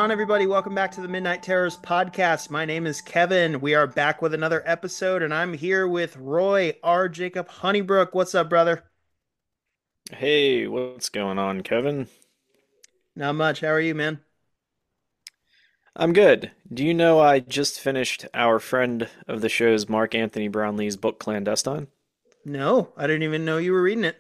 on, everybody? Welcome back to the Midnight Terrors podcast. My name is Kevin. We are back with another episode, and I'm here with Roy R. Jacob Honeybrook. What's up, brother? Hey, what's going on, Kevin? Not much. How are you, man? I'm good. Do you know I just finished our friend of the show's Mark Anthony Brownlee's book Clandestine? No, I didn't even know you were reading it.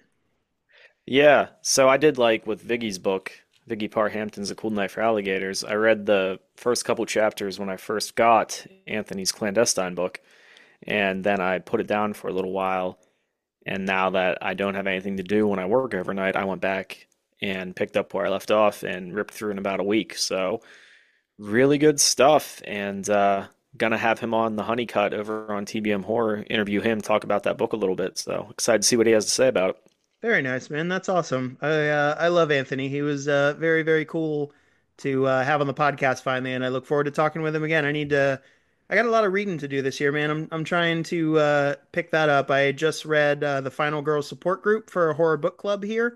Yeah, so I did like with Viggy's book, Viggy Parhampton's A Cool Night for Alligators. I read the first couple chapters when I first got Anthony's Clandestine book, and then I put it down for a little while. And now that I don't have anything to do when I work overnight, I went back and picked up where I left off and ripped through in about a week. So really good stuff, and gonna have him on the Honeycut over on TBM Horror, interview him, talk about that book a little bit. So excited to see what he has to say about it. Very nice, man. That's awesome. I love Anthony. He was very very cool to have on the podcast finally, and I look forward to talking with him again. I got a lot of reading to do this year, man. I'm trying to pick that up. I just read the Final Girl Support Group for a horror book club here.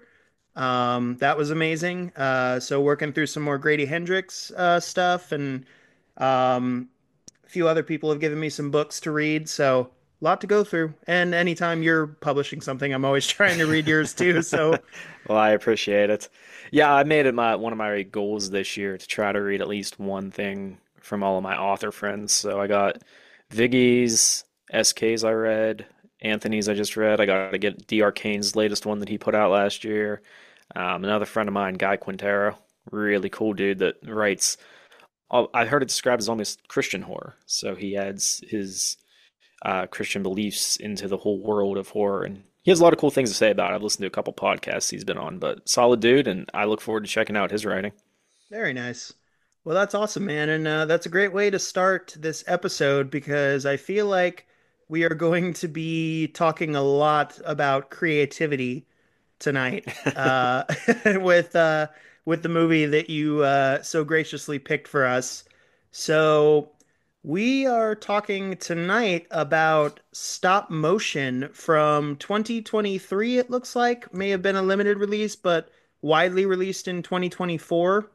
That was amazing. So working through some more Grady Hendrix stuff, and um, a few other people have given me some books to read. So a lot to go through. And anytime you're publishing something, I'm always trying to read yours too. So Well, I appreciate it. Yeah, I made it my one of my goals this year to try to read at least one thing from all of my author friends. So I got Viggy's, SK's I read, Anthony's I just read. I got to get D. Arcane's latest one that he put out last year. Another friend of mine, Guy Quintero, really cool dude that writes. I heard it described as almost Christian horror. So he adds his Christian beliefs into the whole world of horror, and he has a lot of cool things to say about it. I've listened to a couple podcasts he's been on, but solid dude, and I look forward to checking out his writing. very nice. Well, that's awesome, man. And that's a great way to start this episode because I feel like we are going to be talking a lot about creativity tonight with uh, with the movie that you so graciously picked for us. So we are talking tonight about stop motion from 2023. It looks like may have been a limited release, but widely released in 2024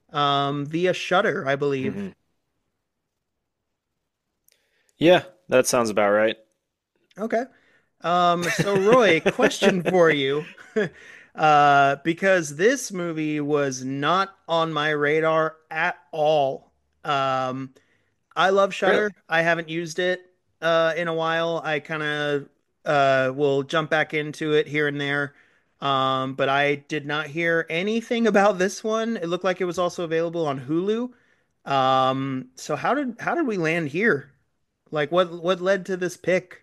via Shudder, I believe. Hmm. Yeah, that sounds about right. Okay. So Roy, question for you. Because this movie was not on my radar at all. Um, I love Really? Shudder. I haven't used it in a while. I kind of will jump back into it here and there. But I did not hear anything about this one. It looked like it was also available on Hulu. So how did we land here? Like what led to this pick?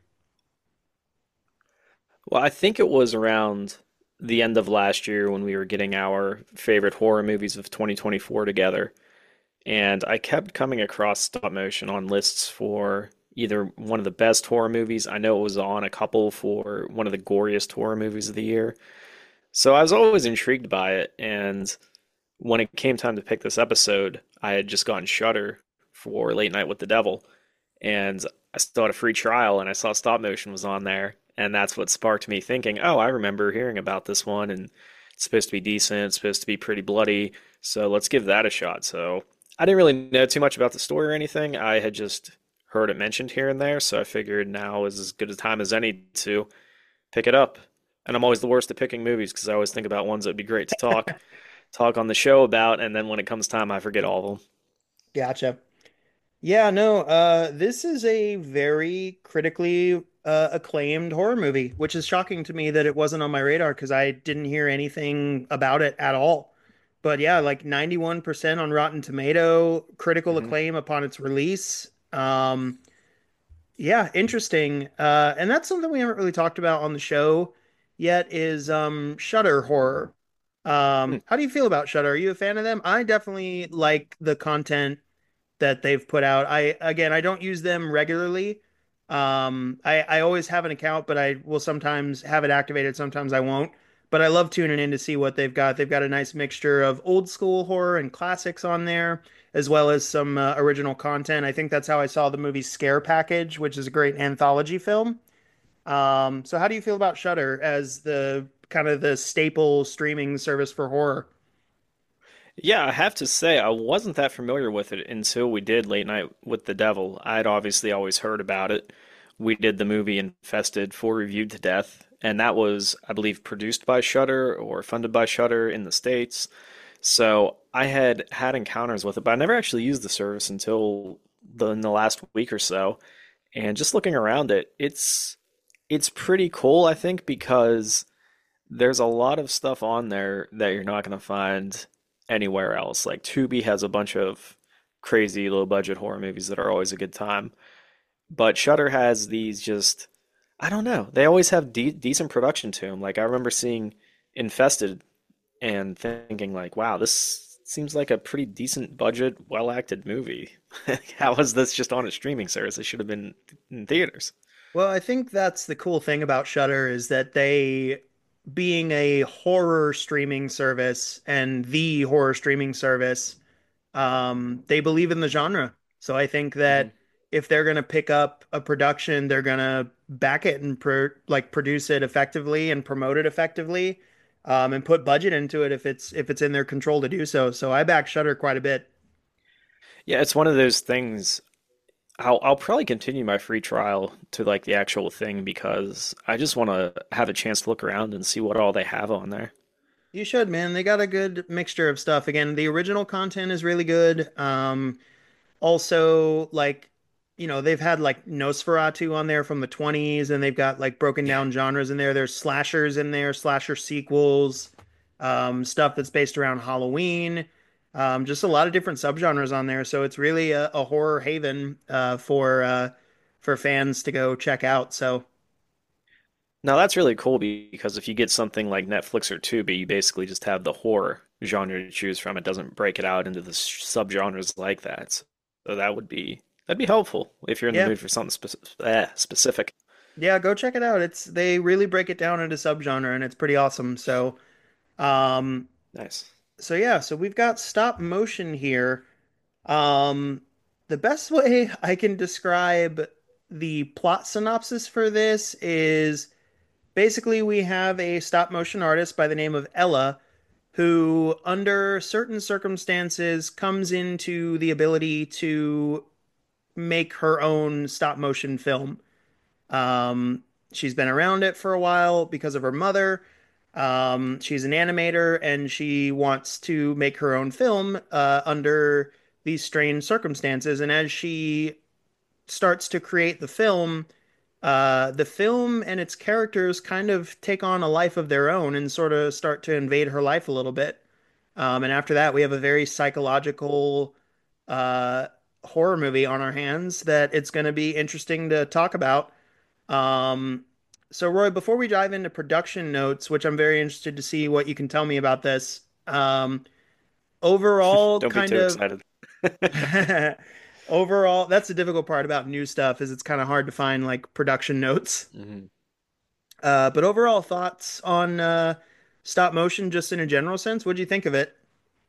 Well, I think it was around the end of last year when we were getting our favorite horror movies of 2024 together. And I kept coming across stop motion on lists for either one of the best horror movies. I know it was on a couple for one of the goriest horror movies of the year. So I was always intrigued by it. And when it came time to pick this episode, I had just gotten Shudder for Late Night with the Devil. And I still had a free trial and I saw stop motion was on there. And that's what sparked me thinking, oh, I remember hearing about this one and it's supposed to be decent, it's supposed to be pretty bloody. So let's give that a shot. So I didn't really know too much about the story or anything. I had just heard it mentioned here and there. So I figured now is as good a time as any to pick it up. And I'm always the worst at picking movies because I always think about ones that'd be great to talk on the show about, and then when it comes time, I forget all of them. Gotcha. Yeah, no, this is a very critically acclaimed horror movie, which is shocking to me that it wasn't on my radar because I didn't hear anything about it at all. But yeah, like 91% on Rotten Tomato, critical Hmm. acclaim upon its release. Yeah, interesting. And that's something we haven't really talked about on the show yet is Shudder horror. Hmm. How do you feel about Shudder? Are you a fan of them? I definitely like the content that they've put out. I don't use them regularly. I always have an account, but I will sometimes have it activated, sometimes I won't. But I love tuning in to see what they've got. They've got a nice mixture of old school horror and classics on there, as well as some original content. I think that's how I saw the movie Scare Package, which is a great anthology film. So how do you feel about Shudder as the kind of the staple streaming service for horror? Yeah, I have to say, I wasn't that familiar with it until we did Late Night with the Devil. I'd obviously always heard about it. We did the movie Infested for Reviewed to Death, and that was, I believe, produced by Shudder or funded by Shudder in the States. So I had had encounters with it, but I never actually used the service until in the last week or so. And just looking around it, it's pretty cool, I think, because there's a lot of stuff on there that you're not going to find anywhere else. Like Tubi has a bunch of crazy low budget horror movies that are always a good time, but Shudder has these just I don't know. They always have decent production to them. Like I remember seeing Infested and thinking like, wow, this seems like a pretty decent budget, well acted movie. How was this just on a streaming service? It should have been in theaters. Well, I think that's the cool thing about Shudder is that they, being a horror streaming service and the horror streaming service, they believe in the genre. So I think Hmm. that if they're going to pick up a production, they're going to back it and produce it effectively and promote it effectively, and put budget into it if it's in their control to do so. So I back Shudder quite a bit. Yeah, it's one of those things. I'll probably continue my free trial to like the actual thing because I just want to have a chance to look around and see what all they have on there. You should, man. They got a good mixture of stuff. Again, the original content is really good. Also, like, they've had like Nosferatu on there from the 20s, and they've got like broken Yeah. down genres in there. There's slashers in there, slasher sequels, stuff that's based around Halloween, just a lot of different subgenres on there. So it's really a horror haven for fans to go check out. So Now that's really cool because if you get something like Netflix or Tubi, you basically just have the horror genre to choose from. It doesn't break it out into the subgenres like that. So that'd be helpful if you're in the yeah, mood for something specific. yeah, go check it out. They really break it down into subgenre, and it's pretty awesome. Um, Nice. so yeah, so we've got stop motion here. Um, the best way I can describe the plot synopsis for this is basically we have a stop motion artist by the name of Ella who, under certain circumstances, comes into the ability to make her own stop motion film. Um, she's been around it for a while because of her mother. She's an animator and she wants to make her own film under these strange circumstances. And as she starts to create the film and its characters kind of take on a life of their own and sort of start to invade her life a little bit. And after that, we have a very psychological uh, horror movie on our hands that it's going to be interesting to talk about. Um, so, Roy, before we dive into production notes, which I'm very interested to see what you can tell me about this, overall, Don't be kind too of excited. overall, that's the difficult part about new stuff is it's kind of hard to find like production notes. Mhm. But overall thoughts on stop motion, just in a general sense. What do you think of it?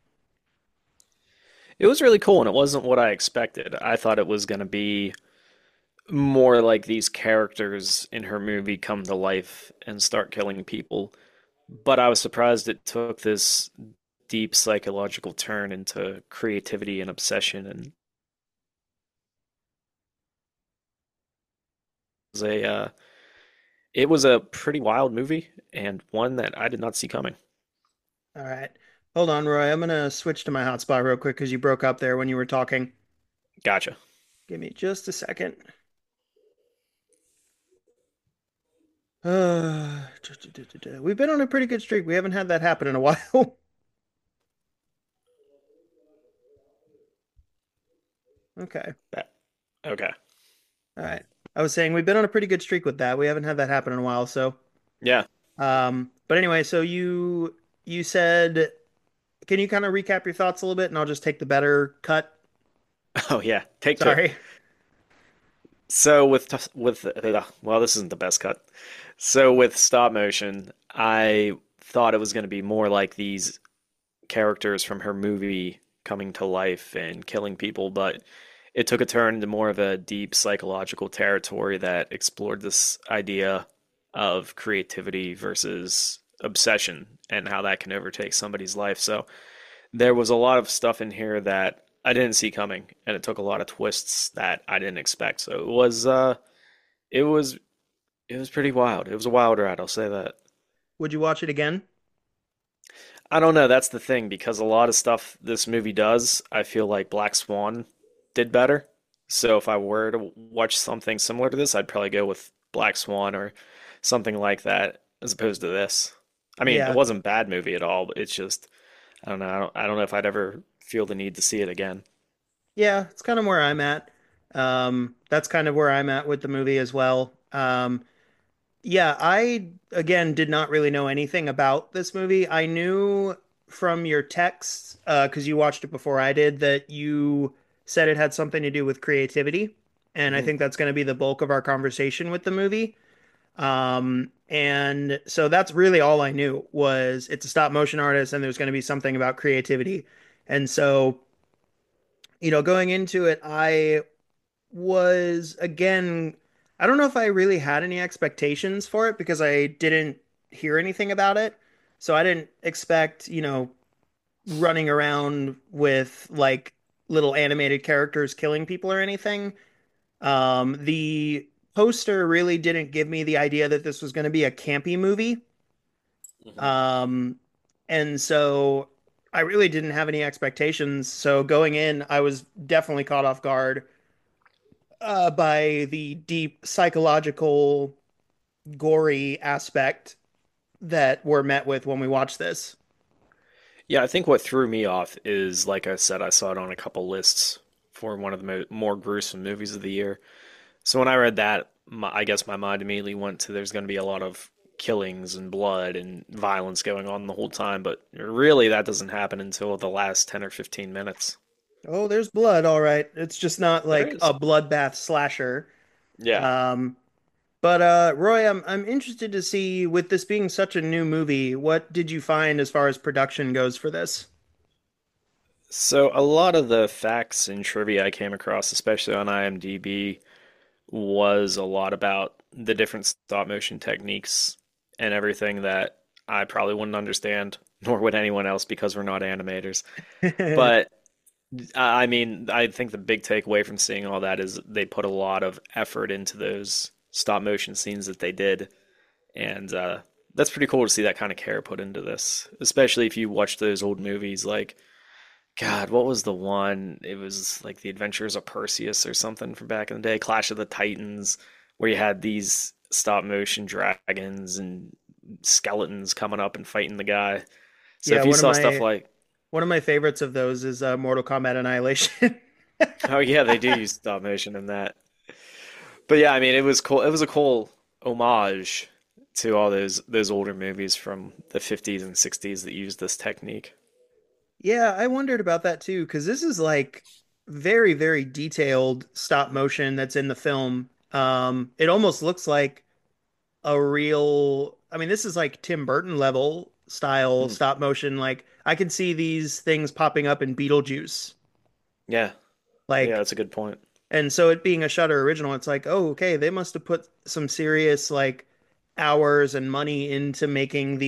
It was really cool and it wasn't what I expected. I thought it was going to be more like these characters in her movie come to life and start killing people. But I was surprised it took this deep psychological turn into creativity and obsession, and it was it was a pretty wild movie and one that I did not see coming. All right. Hold on, Roy. I'm gonna switch to my hotspot real quick because you broke up there when you were talking. Gotcha. Give me just a second. We've been on a pretty good streak. We haven't had that happen in a while. Okay. Okay. All right. I was saying we've been on a pretty good streak with that. We haven't had that happen in a while, so Yeah. but anyway, so you said, can you kind of recap your thoughts a little bit and I'll just take the better cut? Oh yeah. Take two. Sorry. So well, this isn't the best cut. So with stop motion, I thought it was going to be more like these characters from her movie coming to life and killing people, but it took a turn into more of a deep psychological territory that explored this idea of creativity versus obsession and how that can overtake somebody's life. So There was a lot of stuff in here that I didn't see coming, and it took a lot of twists that I didn't expect. So it was it was pretty wild. It was a wild ride, I'll say that. Would you watch it again? I don't know, that's the thing, because a lot of stuff this movie does, I feel like Black Swan did better. So if I were to watch something similar to this, I'd probably go with Black Swan or something like that as opposed to this. I mean, it Yeah. wasn't a bad movie at all, but it's just I don't know. I don't know if I'd ever feel the need to see it again. Yeah, it's kind of where I'm at. That's kind of where I'm at with the movie as well. Yeah, I again did not really know anything about this movie. I knew from your texts, because you watched it before I did, that you said it had something to do with creativity, and I Hmm. think that's going to be the bulk of our conversation with the movie. And so that's really all I knew was it's a stop motion artist, and there's going to be something about creativity. And so, going into it, I was again, I don't know if I really had any expectations for it because I didn't hear anything about it. So I didn't expect, running around with like little animated characters killing people or anything. The poster really didn't give me the idea that this was going to be a campy movie. Hmm. Um, and so I really didn't have any expectations. So going in, I was definitely caught off guard by the deep psychological, gory aspect that we're met with when we watch this. Yeah, I think what threw me off is, like I said, I saw it on a couple lists for one of the more gruesome movies of the year. So when I read that, I guess my mind immediately went to there's going to be a lot of killings and blood and violence going on the whole time, but really that doesn't happen until the last 10 or 15 minutes. Oh, there's blood, all right. It's just not There like is. a bloodbath slasher. Yeah. Um, but Roy, I'm interested to see with this being such a new movie, what did you find as far as production goes for this? So a lot of the facts and trivia I came across, especially on IMDb, was a lot about the different stop motion techniques and everything that I probably wouldn't understand, nor would anyone else because we're not animators. But I mean, I think the big takeaway from seeing all that is they put a lot of effort into those stop motion scenes that they did, and that's pretty cool to see that kind of care put into this, especially if you watch those old movies like God, what was the one? It was like The Adventures of Perseus or something from back in the day, Clash of the Titans, where you had these stop motion dragons and skeletons coming up and fighting the guy. So Yeah, if you saw stuff like, one of my favorites of those is Mortal Kombat Annihilation. oh yeah, they do use stop motion in that. But yeah, I mean, it was cool. It was a cool homage to all those older movies from the 50s and 60s that used this technique. Yeah, I wondered about that too, because this is like very, very detailed stop motion that's in the film. It almost looks like a real, I mean, this is like Tim Burton level style Hmm. stop motion. Like I can see these things popping up in Beetlejuice. Yeah, yeah, Like, that's a good point. and so it being a Shutter original, it's like, oh, okay, they must have put some serious like hours and money into making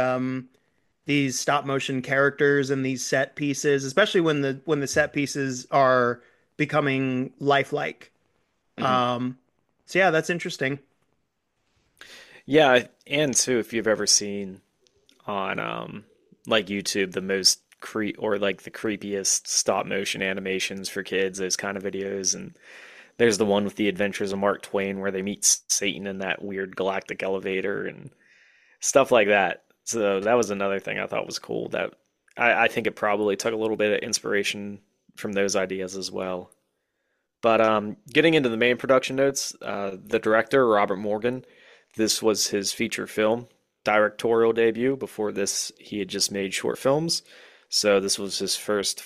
these stop motion characters and these set pieces, especially when the set pieces are becoming lifelike. Hmm. Um, so yeah, that's interesting. Yeah, and too, if you've ever seen on like YouTube the most or like the creepiest stop motion animations for kids, those kind of videos, and there's the one with the Adventures of Mark Twain where they meet Satan in that weird galactic elevator and stuff like that. So that was another thing I thought was cool that I think it probably took a little bit of inspiration from those ideas as well. But getting into the main production notes, the director, Robert Morgan, this was his feature film directorial debut. Before this, he had just made short films. So this was his first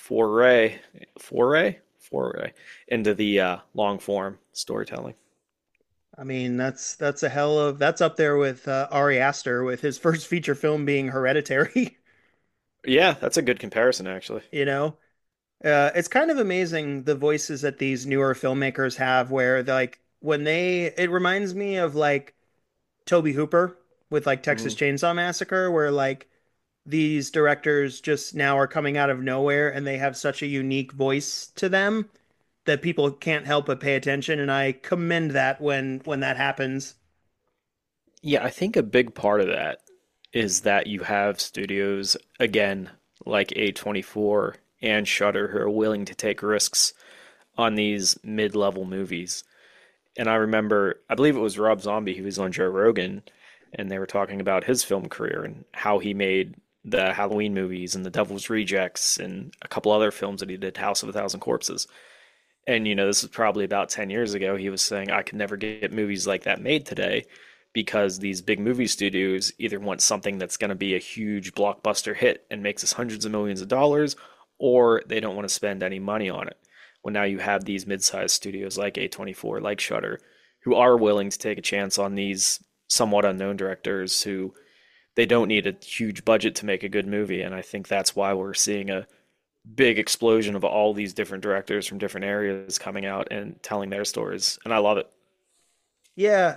foray into the long form storytelling. I mean, that's a hell of that's up there with Ari Aster with his first feature film being Hereditary. Yeah, that's a good comparison, actually. You know, it's kind of amazing the voices that these newer filmmakers have, where like when they it reminds me of like Toby Hooper with like Texas Hmm. Chainsaw Massacre, where like these directors just now are coming out of nowhere and they have such a unique voice to them that people can't help but pay attention, and I commend that when that happens. Yeah, I think a big part of that is that you have studios, again, like A24 and Shudder, who are willing to take risks on these mid-level movies. And I remember, I believe it was Rob Zombie who was on Joe Rogan, and they were talking about his film career and how he made the Halloween movies and The Devil's Rejects and a couple other films that he did, House of a Thousand Corpses. And, this is probably about 10 years ago. He was saying, I could never get movies like that made today because these big movie studios either want something that's going to be a huge blockbuster hit and makes us hundreds of millions of dollars, or they don't want to spend any money on it. Well, now you have these mid-sized studios like A24, like Shudder, who are willing to take a chance on these somewhat unknown directors who they don't need a huge budget to make a good movie. And I think that's why we're seeing a big explosion of all these different directors from different areas coming out and telling their stories. And I love it. Yeah,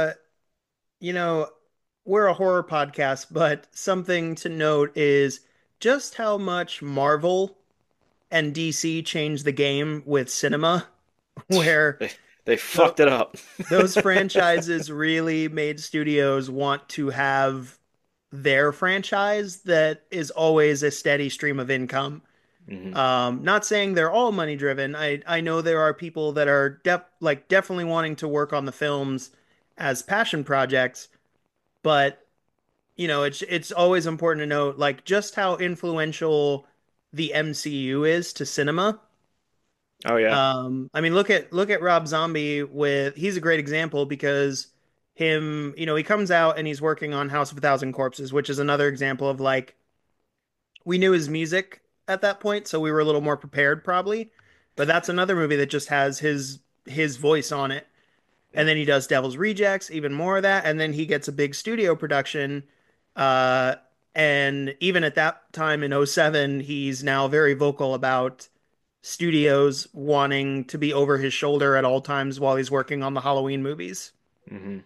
you know, we're a horror podcast, but something to note is just how much Marvel and DC changed the game with cinema, where They they the, fucked it up. those franchises really made studios want to have their franchise that is always a steady stream of income. Hmm. Not saying they're all money driven. I know there are people that are definitely wanting to work on the films as passion projects, but it's always important to note like just how influential the MCU is to cinema. Oh yeah. I mean, look at Rob Zombie with he's a great example because he comes out and he's working on House of a Thousand Corpses, which is another example of like we knew his music at that point, so we were a little more prepared probably. But that's another movie that just has his voice on it. And Yeah. then he does Devil's Rejects, even more of that, and then he gets a big studio production. Uh, and even at that time in '07, he's now very vocal about studios wanting to be over his shoulder at all times while he's working on the Halloween movies. Hmm.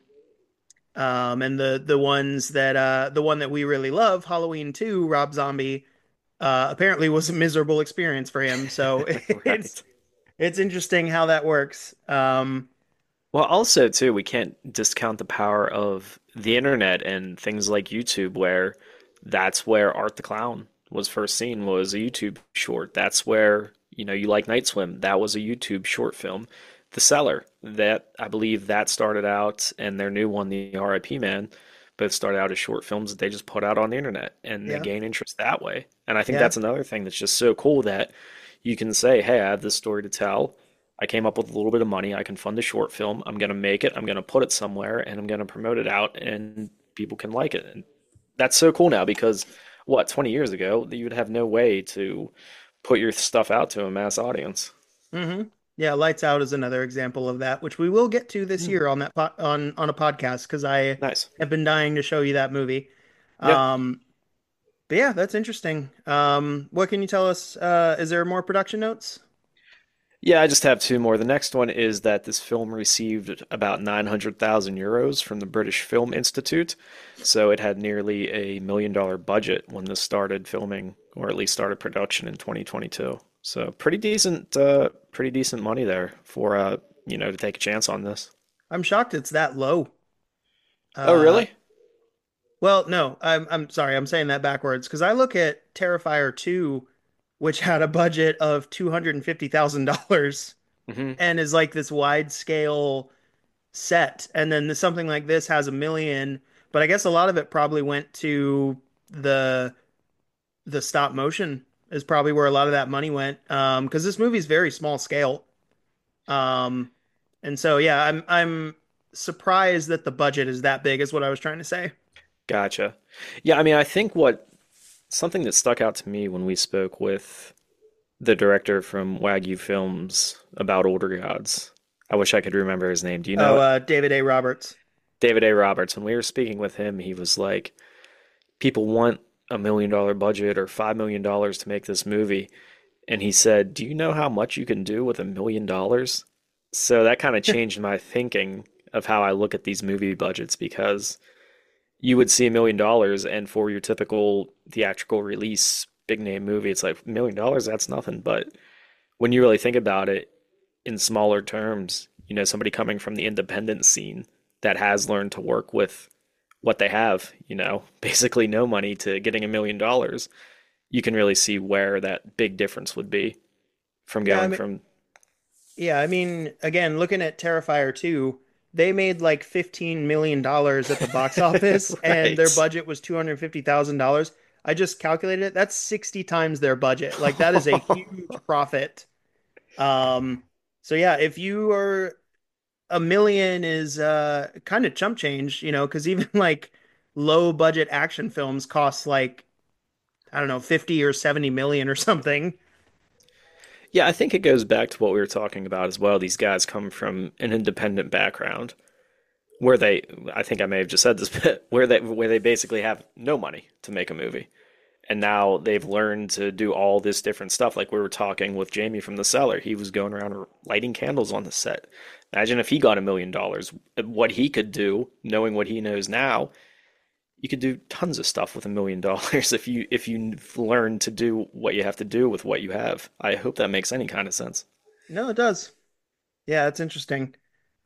And the ones that the one that we really love, Halloween 2, Rob Zombie, apparently was a miserable experience for him. So it's Right. it's interesting how that works. Well, also too, we can't discount the power of the internet and things like YouTube, where that's where Art the Clown was first seen, was a YouTube short. That's where, you like Night Swim. That was a YouTube short film. The Cellar, that I believe that started out, and their new one, The R.I.P. Man, both started out as short films that they just put out on the internet and they Yeah, gain interest that way. And I think yeah, that's another thing that's just so cool that you can say, hey, I have this story to tell. I came up with a little bit of money. I can fund a short film. I'm going to make it. I'm going to put it somewhere and I'm going to promote it out and people can like it. And that's so cool now because 20 years ago, you would have no way to put your stuff out to a mass audience. hmm yeah. Lights Out is another example of that, which we will get to this Mm. year on on a podcast because I Nice. have been dying to show you that movie. Yeah. Um, but yeah, that's interesting. What can you tell us? Is there more production notes? Yeah, I just have two more. The next one is that this film received about 900,000 euros from the British Film Institute. So it had nearly $1 million budget when this started filming, or at least started production in 2022. So pretty decent money there for to take a chance on this. I'm shocked it's that low. Oh, Uh, really? well, no, I'm sorry, I'm saying that backwards because I look at Terrifier 2, which had a budget of $250,000 Hmm. and is like this wide scale set, and then something like this has 1 million, but I guess a lot of it probably went to the the stop motion is probably where a lot of that money went. Because this movie is very small scale. Um, and so yeah, I'm surprised that the budget is that big, is what I was trying to say. Gotcha. Yeah, I mean, I think what something that stuck out to me when we spoke with the director from Wagyu Films about Older Gods. I wish I could remember his name. Do you know Oh, it? David A. Roberts. David A. Roberts. When we were speaking with him, he was like, people want $1 million budget or $5 million to make this movie. And he said, do you know how much you can do with $1 million? So that kind of changed my thinking of how I look at these movie budgets because you would see $1 million, and for your typical theatrical release, big name movie, it's like $1 million, that's nothing. But when you really think about it in smaller terms, somebody coming from the independent scene that has learned to work with what they have, basically no money to getting $1 million, you can really see where that big difference would be from Yeah, I going mean, from. yeah, I mean, again, looking at Terrifier 2, they made like $15 million at the box office and their Right. budget was $250,000. I just calculated it. That's 60 times their budget. Like that is a huge profit. Um, so yeah, if you are a million is kind of chump change, because even like low budget action films cost like, I don't know, 50 or 70 million or something. Yeah, I think it goes back to what we were talking about as well. These guys come from an independent background where I think I may have just said this, but where they basically have no money to make a movie. And now they've learned to do all this different stuff. Like we were talking with Jamie from The Cellar, he was going around lighting candles on the set. Imagine if he got $1 million, what he could do, knowing what he knows now. You could do tons of stuff with $1 million if you learn to do what you have to do with what you have. I hope that makes any kind of sense. No, it does. Yeah, it's interesting.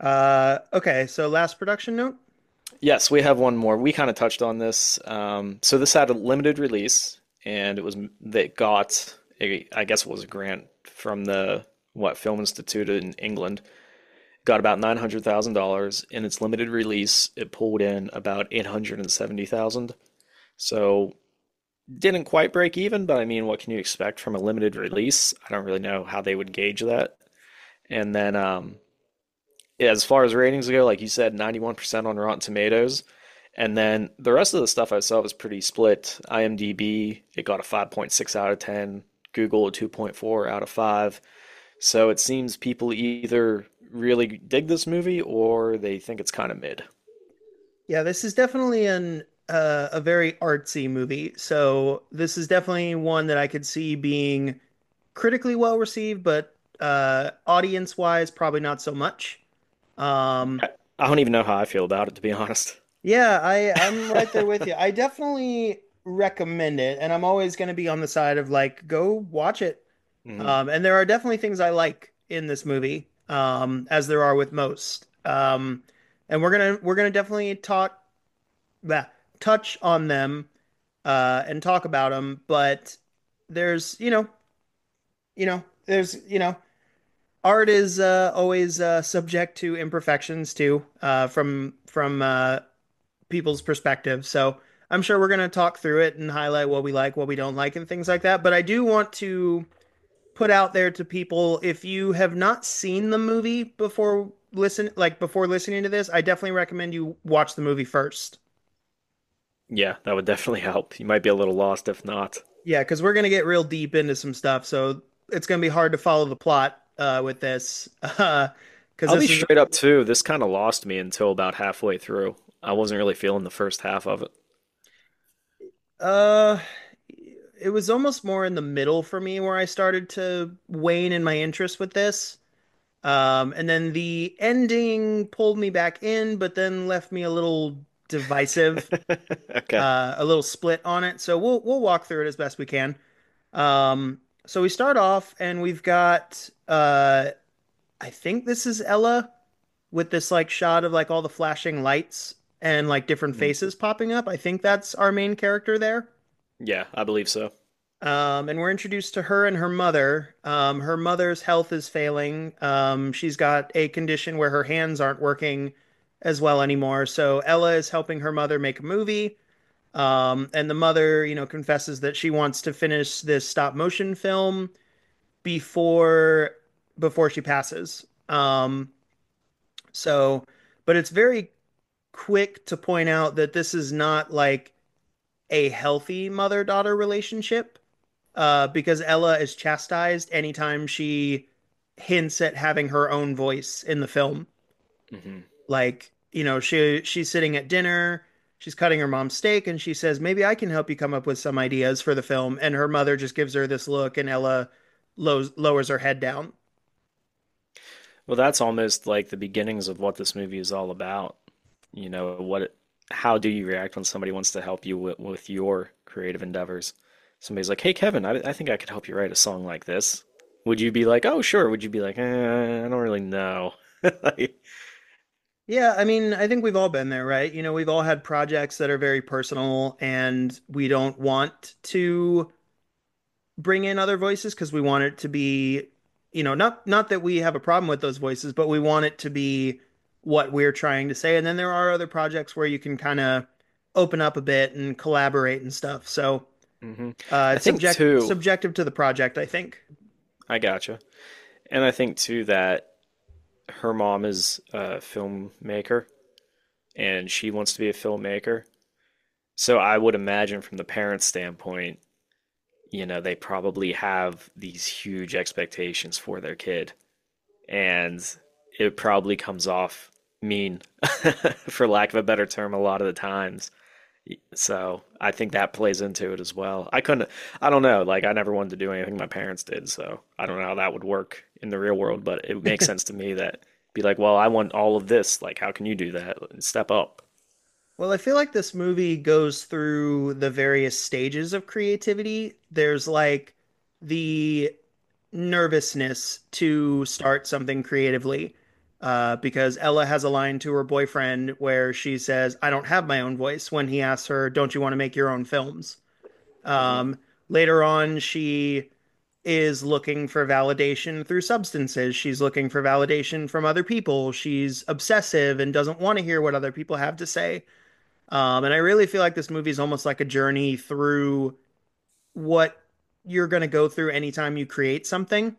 Okay, so last production note. Yes, we have one more. We kind of touched on this. So this had a limited release, and it was they got I guess it was a grant from the Film Institute in England. Got about $900,000 in its limited release. It pulled in about 870,000. So didn't quite break even, but I mean, what can you expect from a limited release? I don't really know how they would gauge that. And then yeah, as far as ratings go, like you said, 91% on Rotten Tomatoes. And then the rest of the stuff I saw was pretty split. IMDb, it got a 5.6 out of 10, Google a 2.4 out of 5. So it seems people either really dig this movie or they think it's kind of mid. Yeah, this is definitely a very artsy movie. So this is definitely one that I could see being critically well received, but audience wise, probably not so much. Um, I don't even know how I feel about it, to be honest. yeah, I'm right there with you. I definitely recommend it, and I'm always going to be on the side of like go watch it. Hmm. And there are definitely things I like in this movie, as there are with most. And we're gonna definitely bah, touch on them and talk about them. But there's art is always subject to imperfections too, from people's perspective. So I'm sure we're gonna talk through it and highlight what we like, what we don't like, and things like that. But I do want to put out there to people, if you have not seen the movie before listening to this, I definitely recommend you watch the movie first. Yeah, that would definitely help. You might be a little lost if not. Yeah, because we're gonna get real deep into some stuff, so it's gonna be hard to follow the plot with this. Because I'll be this is straight up too. This kind of lost me until about halfway through. I wasn't really feeling the first half of it. uh it was almost more in the middle for me where I started to wane in my interest with this. And then the ending pulled me back in, but then left me a little divisive, Okay. a little split on it. So we'll walk through it as best we can. So we start off and we've got I think this is Ella with this like shot of like all the flashing lights and like different Mhm. faces popping up. I think that's our main character there. Yeah, I believe so. And we're introduced to her and her mother. Her mother's health is failing. She's got a condition where her hands aren't working as well anymore. So Ella is helping her mother make a movie. And the mother, confesses that she wants to finish this stop motion film before before she passes. So, but it's very quick to point out that this is not like a healthy mother-daughter relationship, because Ella is chastised anytime she hints at having her own voice in the film. Hmm. Like, she's sitting at dinner, she's cutting her mom's steak, and she says, "Maybe I can help you come up with some ideas for the film." And her mother just gives her this look, and Ella lowers her head down. Well, that's almost like the beginnings of what this movie is all about. What? how do you react when somebody wants to help you with your creative endeavors? Somebody's like, "Hey, Kevin, I think I could help you write a song like this." Would you be like, "Oh, sure"? Would you be like, I don't really know." Like, Yeah, I mean, I think we've all been there, right? You know, we've all had projects that are very personal and we don't want to bring in other voices because we want it to be, not that we have a problem with those voices, but we want it to be what we're trying to say. And then there are other projects where you can kind of open up a bit and collaborate and stuff. So hmm I it's think too, subjective to the project, I think. I gotcha. And I think too that her mom is a filmmaker and she wants to be a filmmaker. So I would imagine from the parents' standpoint, they probably have these huge expectations for their kid. And it probably comes off mean, for lack of a better term, a lot of the times. So I think that plays into it as well. I don't know, like I never wanted to do anything my parents did, so I don't know how that would work in the real world, but it makes sense to me that be like, well, I want all of this. Like, how can you do that? Step up. Well, I feel like this movie goes through the various stages of creativity. There's like the nervousness to start something creatively. Because Ella has a line to her boyfriend where she says, I don't have my own voice, when he asks her, don't you want to make your own films? hmm Later on, she is looking for validation through substances. She's looking for validation from other people. She's obsessive and doesn't want to hear what other people have to say. And I really feel like this movie is almost like a journey through what you're going to go through anytime you create something.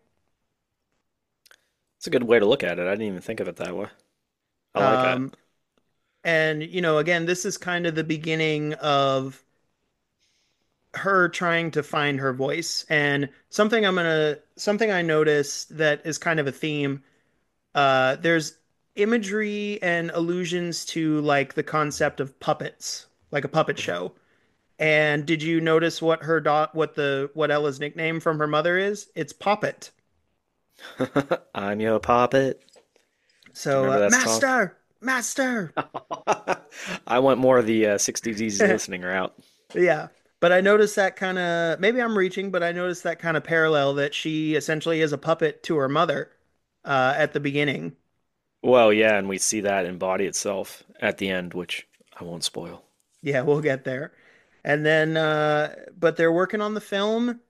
It's a good way to look at it. I didn't even think of it that way. I like that. Um, and, again, this is kind of the beginning of her trying to find her voice. And something I noticed that is kind of a theme. There's imagery and allusions to like the concept of puppets, like a puppet show. And did you notice what Ella's nickname from her mother is? It's Poppet. I'm your puppet. Do you So, remember that song? Master, Master. I want more of the 60s easy listening route. Yeah. But I noticed that kind of, maybe I'm reaching, but I noticed that kind of parallel that she essentially is a puppet to her mother at the beginning. Well, yeah, and we see that embody itself at the end, which I won't spoil. Yeah, we'll get there. And then, but they're working on the film.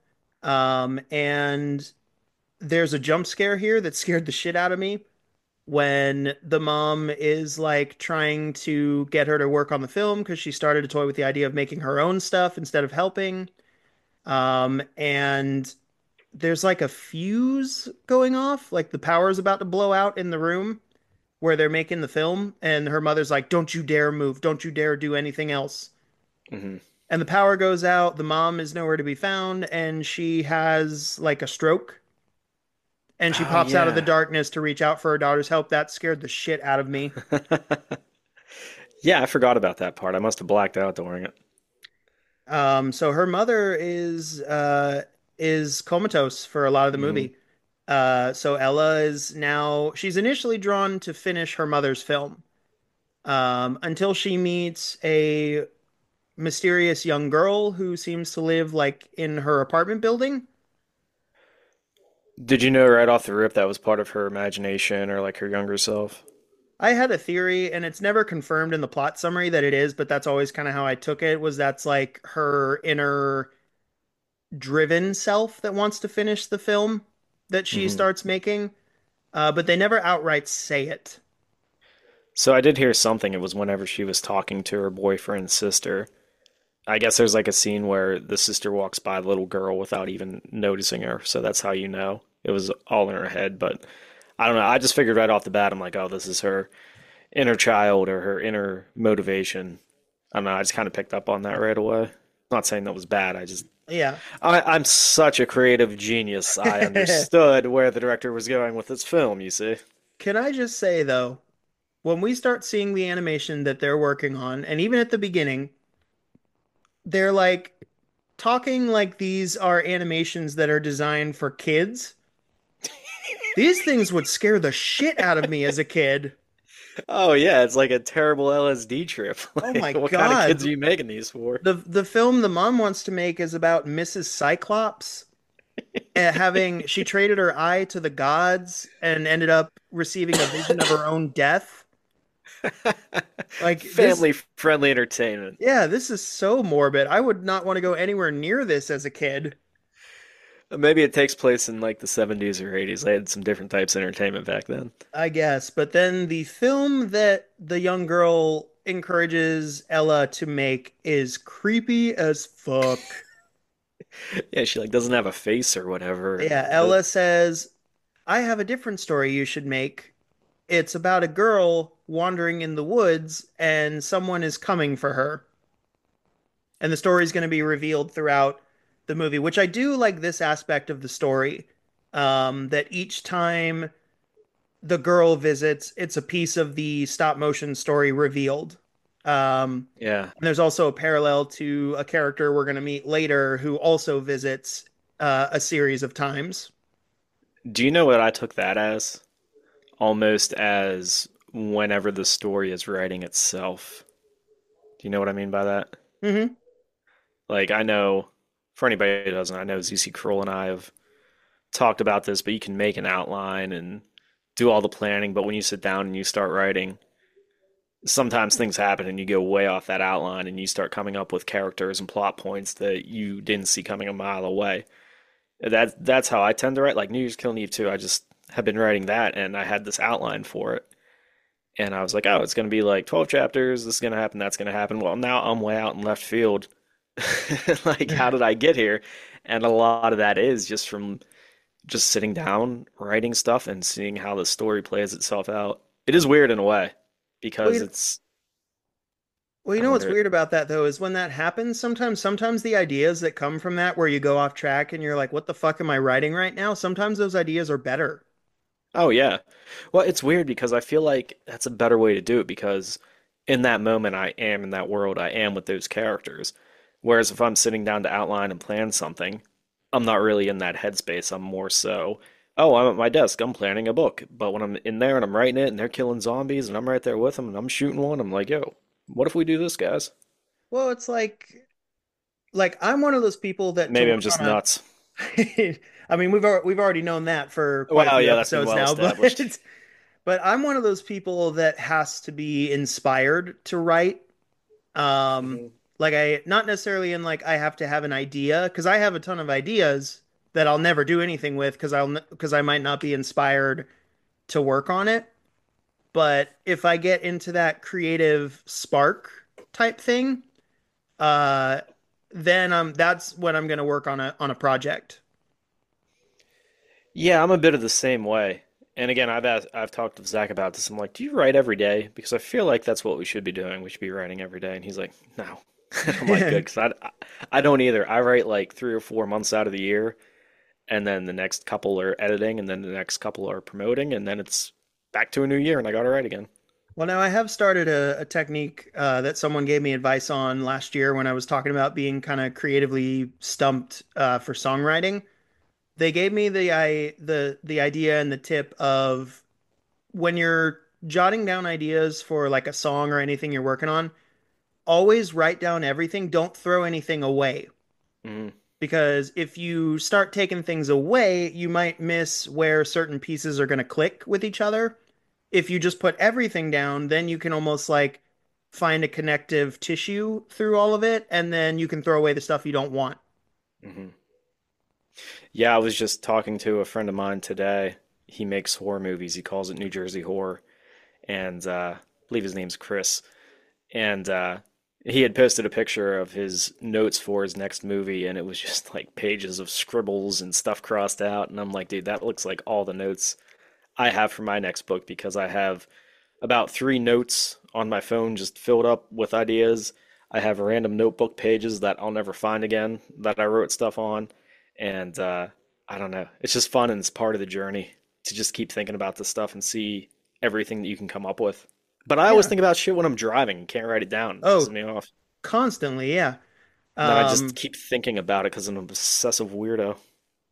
And there's a jump scare here that scared the shit out of me when the mom is like trying to get her to work on the film because she started to toy with the idea of making her own stuff instead of helping. And there's like a fuse going off, like the power's about to blow out in the room where they're making the film, and her mother's like, "Don't you dare move, don't you dare do anything else." hmm And the power goes out, the mom is nowhere to be found, and she has like a stroke, and she Oh, pops out of the yeah. darkness to reach out for her daughter's help. That scared the shit out of me. Yeah, I forgot about that part. I must have blacked out during it. So her mother is comatose for a lot of the hmm movie. So Ella is now she's initially drawn to finish her mother's film, until she meets a mysterious young girl who seems to live like in her apartment building. Did you know right off the rip that was part of her imagination or like her younger self? I had a theory, and it's never confirmed in the plot summary that it is, but that's always kind of how I took it, was that's like her inner driven self that wants to finish the film that she hmm starts making. But they never outright say it. So I did hear something. It was whenever she was talking to her boyfriend's sister. I guess there's like a scene where the sister walks by the little girl without even noticing her. So that's how you know. It was all in her head, but I don't know. I just figured right off the bat, I'm like, oh, this is her inner child or her inner motivation. I don't know. I just kind of picked up on that right away. Not saying that was bad. Yeah. I'm such a creative genius. I understood where the director was going with this film, you see. Can I just say though, when we start seeing the animation that they're working on, and even at the beginning, they're like talking like these are animations that are designed for kids. These things would scare the shit out of me as a kid. Oh yeah, it's like a terrible LSD trip. Oh Like, my what kind of kids God. are you making these for? The film the mom wants to make is about Mrs. Cyclops having she traded her eye to the gods and ended up receiving a vision of her own death. Like this, Family friendly entertainment. yeah, this is so morbid. I would not want to go anywhere near this as a kid, Maybe it takes place in like the 70s or 80s. They had some different types of entertainment back then. I guess. But then the film that the young girl encourages Ella to make is creepy as fuck. Yeah, she like doesn't have a face or whatever. Yeah, But Ella says, I have a different story you should make. It's about a girl wandering in the woods and someone is coming for her. And the story is going to be revealed throughout the movie, which I do like this aspect of the story. That each time the girl visits, it's a piece of the stop motion story revealed. yeah. And there's also a parallel to a character we're going to meet later who also visits a series of times. Do you know what I took that as? Almost as whenever the story is writing itself. Do you know what I mean by that? Hmm. Like, I know, for anybody who doesn't, I know ZC Kroll and I have talked about this, but you can make an outline and do all the planning, but when you sit down and you start writing, sometimes things happen and you go way off that outline and you start coming up with characters and plot points that you didn't see coming a mile away. That's how I tend to write. Like New Year's Killing Eve 2, I just have been writing that and I had this outline for it. And I was like, oh, it's going to be like 12 chapters. This is going to happen. That's going to happen. Well, now I'm way out in left field. Like, how did I get here? And a lot of that is just from just sitting down, writing stuff, and seeing how the story plays itself out. It is weird in a way Well, because it's, you I know what's wonder, weird about that though is when that happens, sometimes the ideas that come from that where you go off track and you're like, what the fuck am I writing right now? Sometimes those ideas are better. oh, yeah. Well, it's weird because I feel like that's a better way to do it because in that moment, I am in that world, I am with those characters. Whereas if I'm sitting down to outline and plan something, I'm not really in that headspace. I'm more so, oh, I'm at my desk, I'm planning a book. But when I'm in there and I'm writing it and they're killing zombies and I'm right there with them and I'm shooting one, I'm like, yo, what if we do this, guys? Well, it's like I'm one of those people that to Maybe I'm work just on nuts. a I mean, we've already known that for quite a Well, few yeah, that's been episodes well now, but established. but I'm one of those people that has to be inspired to write. Um, Mhm. like I not necessarily in like I have to have an idea because I have a ton of ideas that I'll never do anything with because I might not be inspired to work on it. But if I get into that creative spark type thing, uh, then that's when I'm going to work on a project. Yeah, I'm a bit of the same way. And again, I've talked to Zach about this. I'm like, do you write every day? Because I feel like that's what we should be doing. We should be writing every day. And he's like, no. And I'm like, good, because I don't either. I write like 3 or 4 months out of the year, and then the next couple are editing, and then the next couple are promoting, and then it's back to a new year, and I got to write again. Well, now I have started a technique that someone gave me advice on last year when I was talking about being kind of creatively stumped for songwriting. They gave me the idea and the tip of when you're jotting down ideas for like a song or anything you're working on, always write down everything. Don't throw anything away. Hmm. Because if you start taking things away, you might miss where certain pieces are going to click with each other. If you just put everything down, then you can almost like find a connective tissue through all of it, and then you can throw away the stuff you don't want. Hmm. Yeah, I was just talking to a friend of mine today. He makes horror movies. He calls it New Jersey Horror, and I believe his name's Chris. And he had posted a picture of his notes for his next movie, and it was just like pages of scribbles and stuff crossed out. And I'm like, dude, that looks like all the notes I have for my next book because I have about 3 notes on my phone just filled up with ideas. I have random notebook pages that I'll never find again that I wrote stuff on. And I don't know. It's just fun and it's part of the journey to just keep thinking about this stuff and see everything that you can come up with. But I always Yeah. think about shit when I'm driving and can't write it down. It pisses Oh, me off. constantly, yeah. And then I just Um, keep thinking about it because I'm an obsessive weirdo.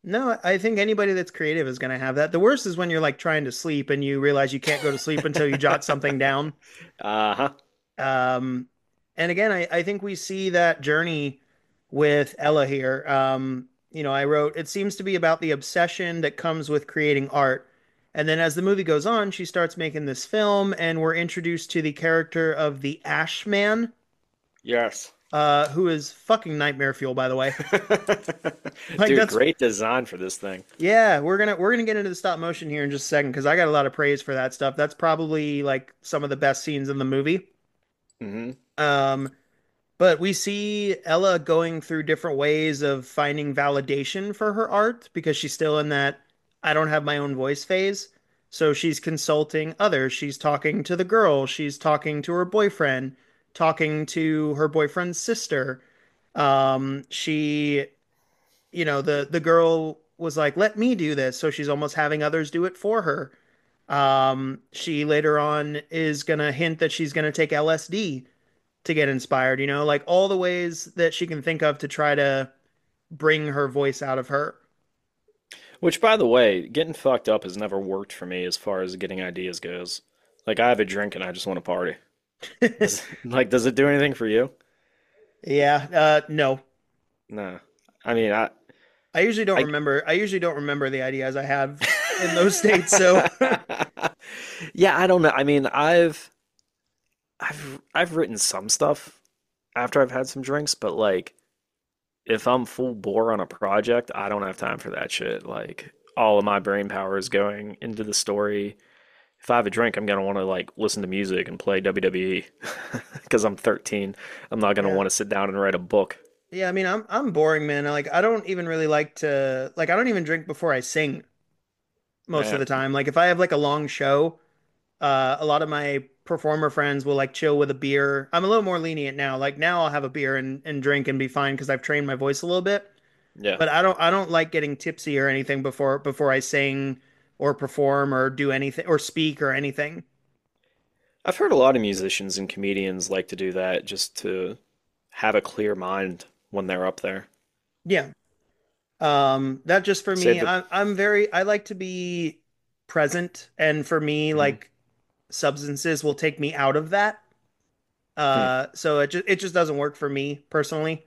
No, I think anybody that's creative is going to have that. The worst is when you're like trying to sleep and you realize you can't go to sleep until you jot something down. Uh-huh. Um, and again, I think we see that journey with Ella here. I wrote, it seems to be about the obsession that comes with creating art. And then as the movie goes on, she starts making this film, and we're introduced to the character of the Ash Man, Yes. who is fucking nightmare fuel, by the way. Like Dude, that's great design for this thing. yeah, we're gonna get into the stop motion here in just a second because I got a lot of praise for that stuff. That's probably like some of the best scenes in the movie. Hmm. Um, But we see Ella going through different ways of finding validation for her art because she's still in that I don't have my own voice phase. So she's consulting others. She's talking to the girl. She's talking to her boyfriend, talking to her boyfriend's sister. The girl was like, "Let me do this." So she's almost having others do it for her. She later on is gonna hint that she's gonna take LSD to get inspired, like all the ways that she can think of to try to bring her voice out of her. Which, by the way, getting fucked up has never worked for me as far as getting ideas goes. Like, I have a drink and I just want to party. Does it do anything for you? Yeah, no. No. I mean, I, I usually don't remember the ideas I have in those states, so yeah, I don't know. I mean, I've written some stuff after I've had some drinks, but like, if I'm full bore on a project, I don't have time for that shit. Like, all of my brain power is going into the story. If I have a drink, I'm gonna want to like listen to music and play WWE because I'm 13. I'm not gonna yeah. want to sit down and write a book. Yeah, I mean, I'm boring, man. Like I don't even really like to like I don't even drink before I sing most of Man, the time. Like if I have like a long show, a lot of my performer friends will like chill with a beer. I'm a little more lenient now. Like now I'll have a beer and drink and be fine because I've trained my voice a little bit. yeah. But I don't like getting tipsy or anything before I sing or perform or do anything or speak or anything. I've heard a lot of musicians and comedians like to do that just to have a clear mind when they're up there. Yeah. That just for Save me, the. I like to be present, and for me, Mhm. like substances will take me out of that. Hmm. So it just doesn't work for me personally.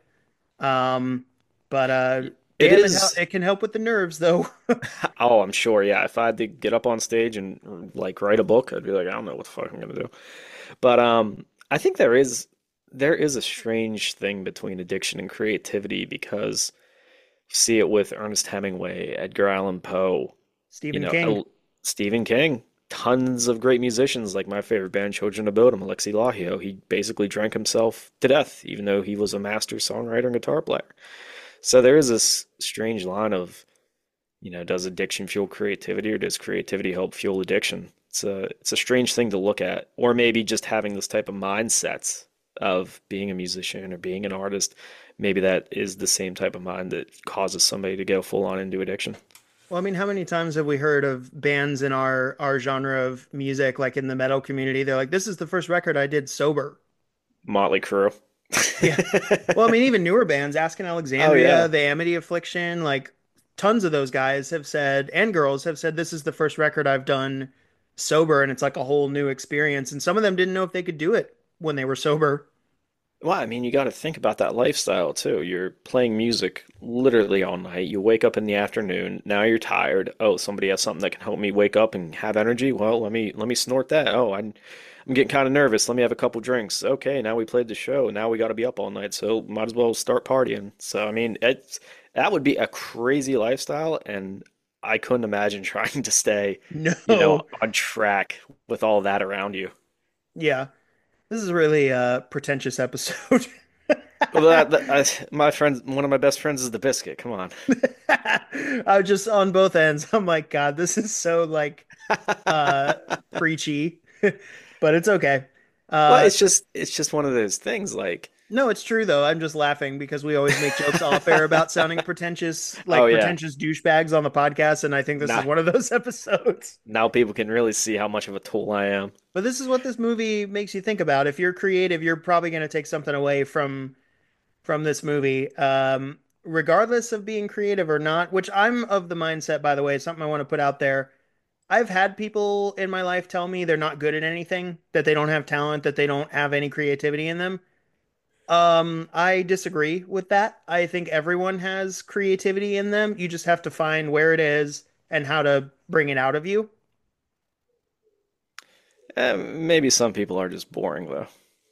Um, but It damn is. it can help with the nerves though. Oh, I'm sure. Yeah, if I had to get up on stage and like write a book, I'd be like, I don't know what the fuck I'm gonna do. But I think there is a strange thing between addiction and creativity because you see it with Ernest Hemingway, Edgar Allan Poe, you Stephen know, King. Stephen King, tons of great musicians like my favorite band, Children of Bodom, Alexi Lahio. He basically drank himself to death, even though he was a master songwriter and guitar player. So there is this strange line of, does addiction fuel creativity or does creativity help fuel addiction? It's a strange thing to look at. Or maybe just having this type of mindset of being a musician or being an artist, maybe that is the same type of mind that causes somebody to go full on into addiction. Well, I mean, how many times have we heard of bands in our genre of music, like in the metal community? They're like, "This is the first record I did sober." Motley Crue. Yeah. Well, I mean, even newer bands, Askin Oh Alexandria, yeah. the Amity Affliction, like tons of those guys have said, and girls have said, "This is the first record I've done sober," and it's like a whole new experience. And some of them didn't know if they could do it when they were sober. Well, I mean, you got to think about that lifestyle too. You're playing music literally all night. You wake up in the afternoon. Now you're tired. Oh, somebody has something that can help me wake up and have energy. Well, let me snort that. Oh, I'm getting kind of nervous. Let me have a couple drinks. Okay, now we played the show. Now we got to be up all night. So might as well start partying. So I mean, that would be a crazy lifestyle, and I couldn't imagine trying to stay, No. on track with all that around you. Yeah. This is really a pretentious episode. Well, my friend, one of my best friends is the biscuit. Come on. I was just on both ends. I'm like, God, this is so like uh preachy, but it's okay. Well, Uh it's just one of those things. Like, no, it's true though. I'm just laughing because we always make jokes off air about sounding pretentious, oh like yeah, pretentious douchebags on the podcast, and I think this is now one of those episodes. now people can really see how much of a tool I am. But this is what this movie makes you think about. If you're creative, you're probably going to take something away from this movie. regardless of being creative or not, which I'm of the mindset, by the way, something I want to put out there. I've had people in my life tell me they're not good at anything, that they don't have talent, that they don't have any creativity in them. I disagree with that. I think everyone has creativity in them. You just have to find where it is and how to bring it out of you. Maybe some people are just boring though.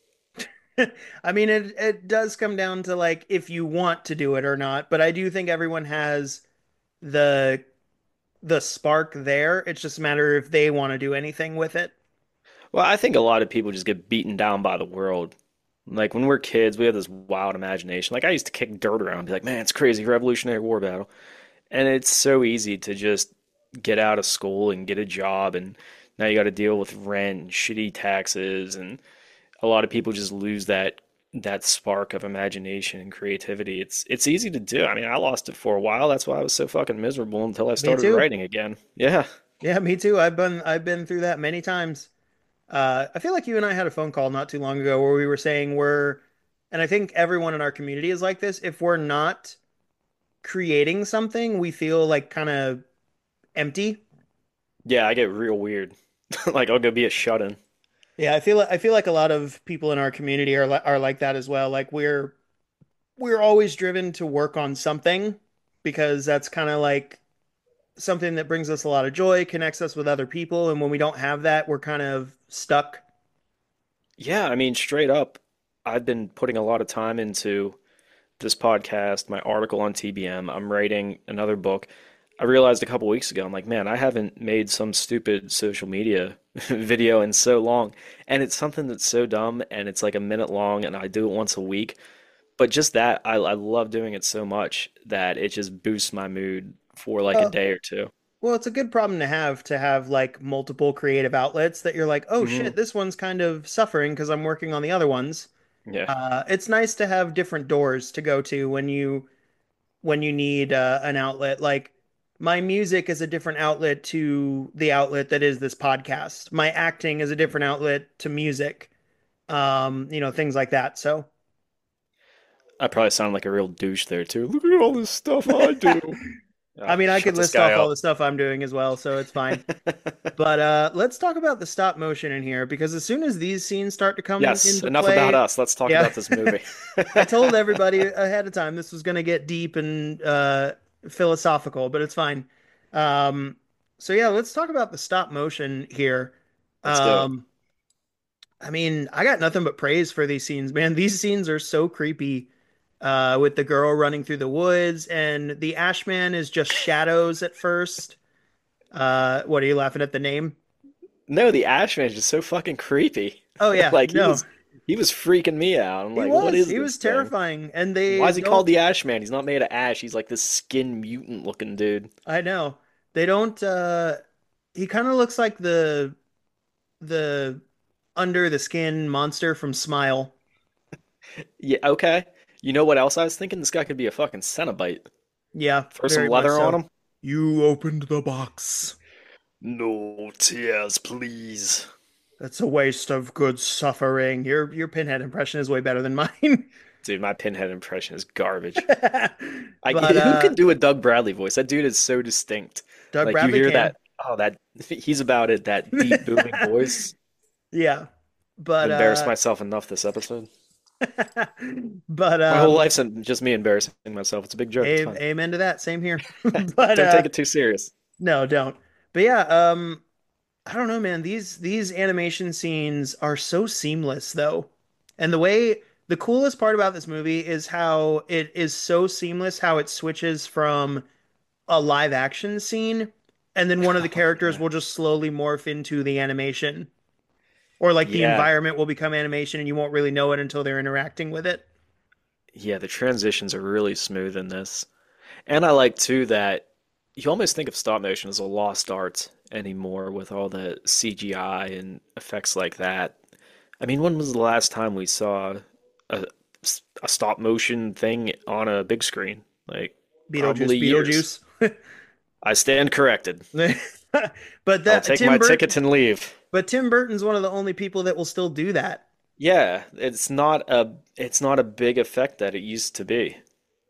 I mean, it does come down to like if you want to do it or not, but I do think everyone has the the spark there. It's just a matter if they want to do anything with it. Well, I think a lot of people just get beaten down by the world. Like when we're kids, we have this wild imagination. Like I used to kick dirt around and be like, man, it's crazy, Revolutionary War battle. And it's so easy to just get out of school and get a job, and now you got to deal with rent and shitty taxes, and a lot of people just lose that spark of imagination and creativity. It's easy to do. I mean, I lost it for a while. That's why I was so fucking miserable until I Me started too. writing again. Yeah. Yeah, me too. I've been through that many times. I feel like you and I had a phone call not too long ago where we were saying and I think everyone in our community is like this. If we're not creating something, we feel like kind of empty. Yeah, I get real weird. Like I'll go be a shut-in. Yeah, I feel like a lot of people in our community are like that as well. Like we're always driven to work on something because that's kind of like something that brings us a lot of joy, connects us with other people, and when we don't have that, we're kind of stuck. Yeah, I mean, straight up, I've been putting a lot of time into this podcast, my article on TBM. I'm writing another book. I realized a couple weeks ago, I'm like, man, I haven't made some stupid social media video in so long. And it's something that's so dumb and it's like a minute long and I do it once a week. But just that, I love doing it so much that it just boosts my mood for like a Uh, day or two. well, it's a good problem to have like multiple creative outlets that you're like, oh Hmm. shit, this one's kind of suffering because I'm working on the other ones. Yeah. It's nice to have different doors to go to when you need an outlet. Like my music is a different outlet to the outlet that is this podcast. My acting is a different outlet to music. Things like that. So, I probably sound like a real douche there too. Look at all this stuff I do. I Ah, mean, I shut could this list guy off all up. the stuff I'm doing as well, so it's fine. But let's talk about the stop motion in here because as soon as these scenes start to come Yes, into enough about play, us. Let's talk yeah, about this movie. I told everybody ahead of time this was going to get deep and philosophical, but it's fine. Um, so yeah, let's talk about the stop motion here. Let's do it. Um, I mean, I got nothing but praise for these scenes, man. These scenes are so creepy. With the girl running through the woods, and the Ashman is just shadows at first. What are you laughing at the name? No, the Ashman is just so fucking creepy. Oh yeah, Like no, he was freaking me out. I'm he like, what was. is He this was thing? terrifying, and Why they is he called don't. the Ashman? He's not made of ash. He's like this skin mutant looking dude. I know they don't. He kind of looks like the under the skin monster from Smile. Yeah, okay. You know what else I was thinking? This guy could be a fucking Cenobite. Yeah, Throw some very much leather on so. him. You opened the box. No tears, please. That's a waste of good suffering. Your Pinhead impression is way better than mine. Dude, my Pinhead impression is garbage. But Who can do a Doug Bradley voice? That dude is so distinct. Doug Like you Bradley hear can. that, oh, that he's about it, that deep booming voice. Yeah. I've But embarrassed myself enough this episode. but My whole life's just me embarrassing myself. It's a big joke. It's fine. amen to that. Same here. But Don't take it too serious. no, don't. But yeah, I don't know, man. These animation scenes are so seamless though. And the coolest part about this movie is how it is so seamless how it switches from a live action scene and then one of the Oh characters yeah. will just slowly morph into the animation. Or like the Yeah. environment will become animation and you won't really know it until they're interacting with it. Yeah, the transitions are really smooth in this. And I like too that you almost think of stop motion as a lost art anymore with all the CGI and effects like that. I mean, when was the last time we saw a, a stop motion thing on a big screen? Like, Beetlejuice, probably years. Beetlejuice. I stand corrected. But I'll that take my tickets and leave. Tim Burton's one of the only people that will still do that. Yeah, it's not a big effect that it used to be.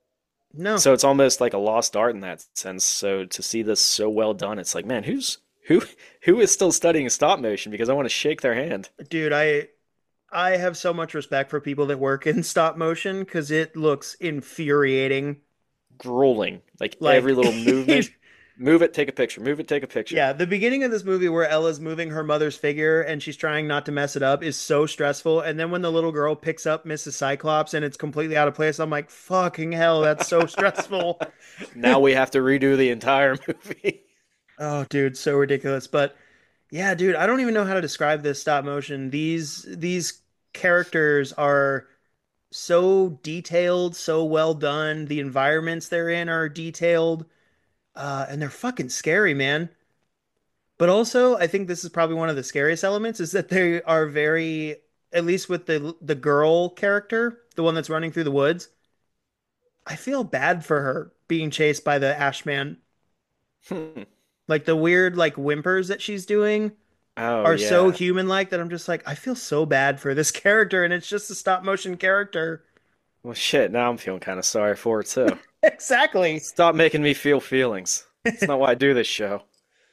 No, So it's almost like a lost art in that sense. So to see this so well done, it's like, man, who who is still studying stop motion? Because I want to shake their hand. dude, I have so much respect for people that work in stop motion because it looks infuriating. Grueling. Like every Like, little movement. Move it, take a picture. Move it, take a picture. yeah, the beginning of this movie where Ella's moving her mother's figure and she's trying not to mess it up is so stressful. And then when the little girl picks up Mrs. Cyclops and it's completely out of place, I'm like, fucking hell, that's so stressful. Now we have to redo the entire movie. Oh, dude, so ridiculous. But yeah, dude, I don't even know how to describe this stop motion. These characters are so detailed, so well done. The environments they're in are detailed, and they're fucking scary, man. But also, I think this is probably one of the scariest elements is that they are very, at least with the girl character, the one that's running through the woods. I feel bad for her being chased by the Ashman. Hmm. Like the weird like whimpers that she's doing Oh are so yeah. human-like that I'm just like, I feel so bad for this character, and it's just a stop motion character. Well, shit. Now I'm feeling kind of sorry for it too. Exactly. Stop making me feel feelings. It's not why I do this show.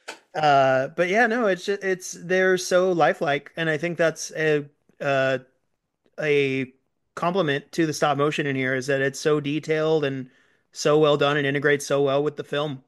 But yeah, no, it's just it's they're so lifelike, and I think that's uh a compliment to the stop motion in here is that it's so detailed and so well done and integrates so well with the film.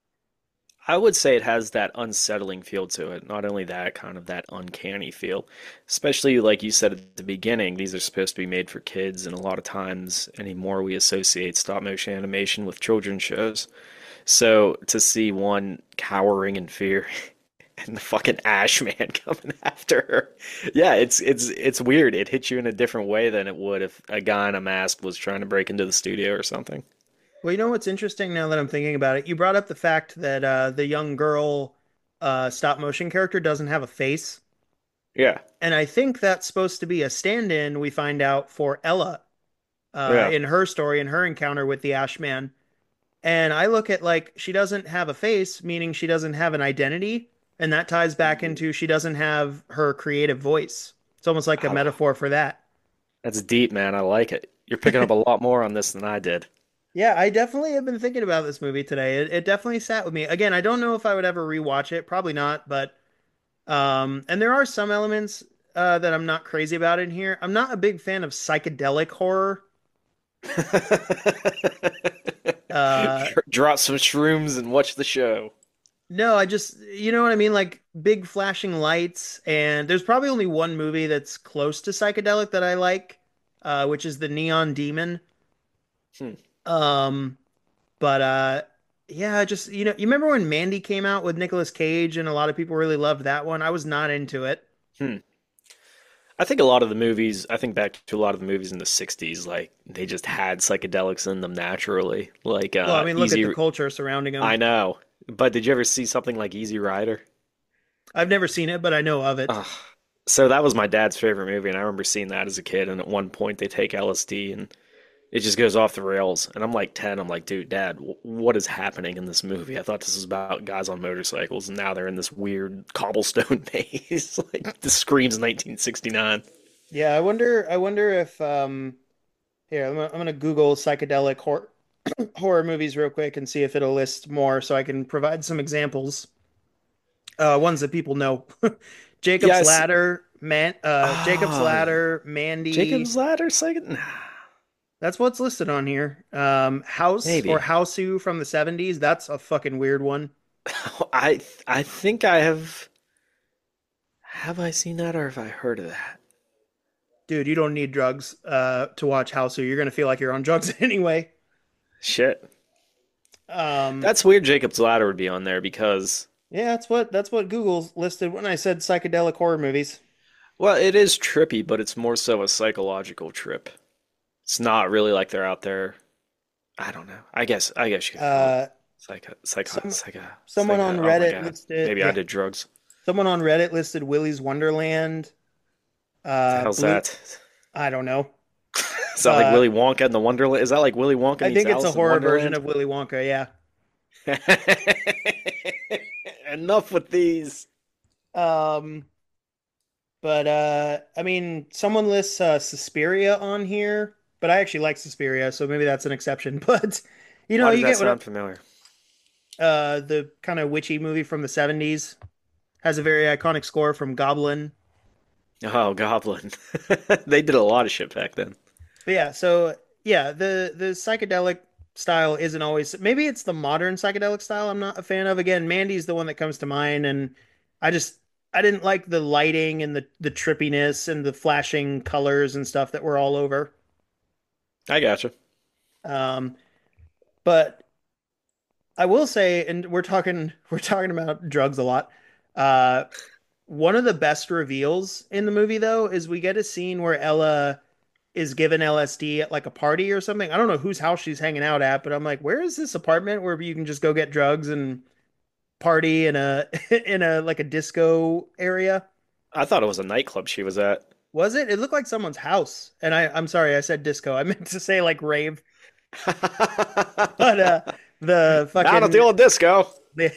I would say it has that unsettling feel to it. Not only that, kind of that uncanny feel. Especially like you said at the beginning, these are supposed to be made for kids, and a lot of times anymore we associate stop motion animation with children's shows. So to see one cowering in fear and the fucking Ash Man coming after her. Yeah, it's weird. It hits you in a different way than it would if a guy in a mask was trying to break into the studio or something. Well, you know what's interesting now that I'm thinking about it? You brought up the fact that the young girl stop motion character doesn't have a face. Yeah. And I think that's supposed to be a stand-in, we find out, for Ella Yeah. in her story and her encounter with the Ashman. And I look at like she doesn't have a face, meaning she doesn't have an identity, and that ties back into she doesn't have her creative voice. It's almost like a Oh, metaphor for that. that's deep, man. I like it. You're picking up a lot more on this than I did. Yeah, I definitely have been thinking about this movie today. It definitely sat with me. Again, I don't know if I would ever rewatch it. Probably not, but and there are some elements that I'm not crazy about in here. I'm not a big fan of psychedelic horror. Uh Drop some shrooms and watch the show. no, I just you know what I mean, like big flashing lights, and there's probably only one movie that's close to psychedelic that I like, which is The Neon Demon. Hmm. Um But yeah, just you remember when Mandy came out with Nicolas Cage and a lot of people really loved that one? I was not into it. Hmm. I think a lot of the movies, I think back to a lot of the movies in the 60s, like they just had psychedelics in them naturally. Like Well, I mean, look at the Easy, culture surrounding I them. know. But did you ever see something like Easy Rider? I've never seen it, but I know of it. Ugh. So that was my dad's favorite movie, and I remember seeing that as a kid. And at one point, they take LSD, and it just goes off the rails. And I'm like 10. I'm like, dude, Dad, what is happening in this movie? I thought this was about guys on motorcycles, and now they're in this weird cobblestone maze. Like this screams 1969. Yeah, I wonder if here, I'm gonna Google psychedelic horror movies real quick and see if it'll list more so I can provide some examples. Ones that people know. Yes. Jacob's Oh, Ladder, Mandy. Jacob's Ladder second? Nah, That's what's listed on here. House or maybe. Houseu from the 70s. That's a fucking weird one. I think I have. Have I seen that or have I heard of that? Dude, you don't need drugs to watch Houseu. You're gonna feel like you're on drugs anyway. Shit. Um, That's weird Jacob's Ladder would be on there because, yeah, that's what Google listed when I said psychedelic horror movies. well, it is trippy, but it's more so a psychological trip. It's not really like they're out there. I don't know. I guess you could call it Uh, some someone on oh my Reddit God. listed Maybe I did drugs. someone on Reddit listed Willy's Wonderland. The hell's Blue. that? I don't know. Is that like Uh, Willy Wonka and the Wonderland? Is that like Willy Wonka I meets think it's a Alice in horror version Wonderland? of Willy Wonka. Yeah. Enough with these. Um, but I mean, someone lists Suspiria on here. but I actually like Suspiria, so maybe that's an exception. But Why does you that get what sound familiar? the kind of witchy movie from the 70s has a very iconic score from Goblin. Oh, Goblin. They did a lot of shit back then. But yeah, so yeah, the psychedelic style isn't always, maybe it's the modern psychedelic style I'm not a fan of. Again, Mandy's the one that comes to mind, and I just I didn't like the lighting and the trippiness and the flashing colors and stuff that were all over. I gotcha. Um, but I will say, and we're talking about drugs a lot. Uh, One of the best reveals in the movie though is we get a scene where Ella is given LSD at like a party or something. I don't know whose house she's hanging out at, but I'm like, where is this apartment where you can just go get drugs and party in a in a like a disco area? I thought it was a nightclub she was at. Was it? It looked like someone's house. And I'm sorry, I said disco. I meant to say like rave. But the Not at the fucking old disco. the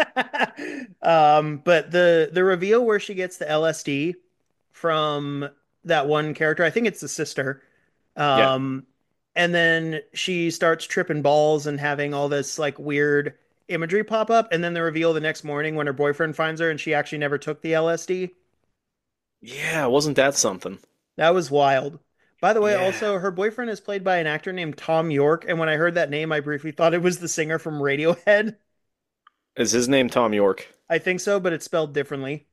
but the reveal where she gets the LSD from that one character, I think it's the sister. Yeah. Um, and then she starts tripping balls and having all this like weird imagery pop up, and then the reveal the next morning when her boyfriend finds her and she actually never took the LSD. Yeah, wasn't that something? That was wild. By the way, Yeah. also her boyfriend is played by an actor named Tom York, and when I heard that name, I briefly thought it was the singer from Radiohead. Is his name Tom York? I think so, but it's spelled differently.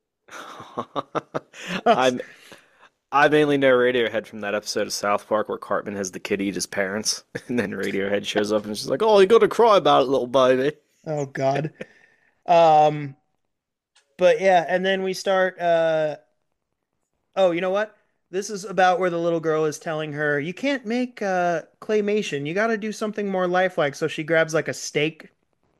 I'm I mainly know Radiohead from that episode of South Park where Cartman has the kid eat his parents, and then Radiohead shows up and she's like, "Oh, you gotta cry about it, little baby." Oh God. Um, but yeah, and then we start oh, you know what? This is about where the little girl is telling her, you can't make claymation. You got to do something more lifelike. So she grabs like a steak,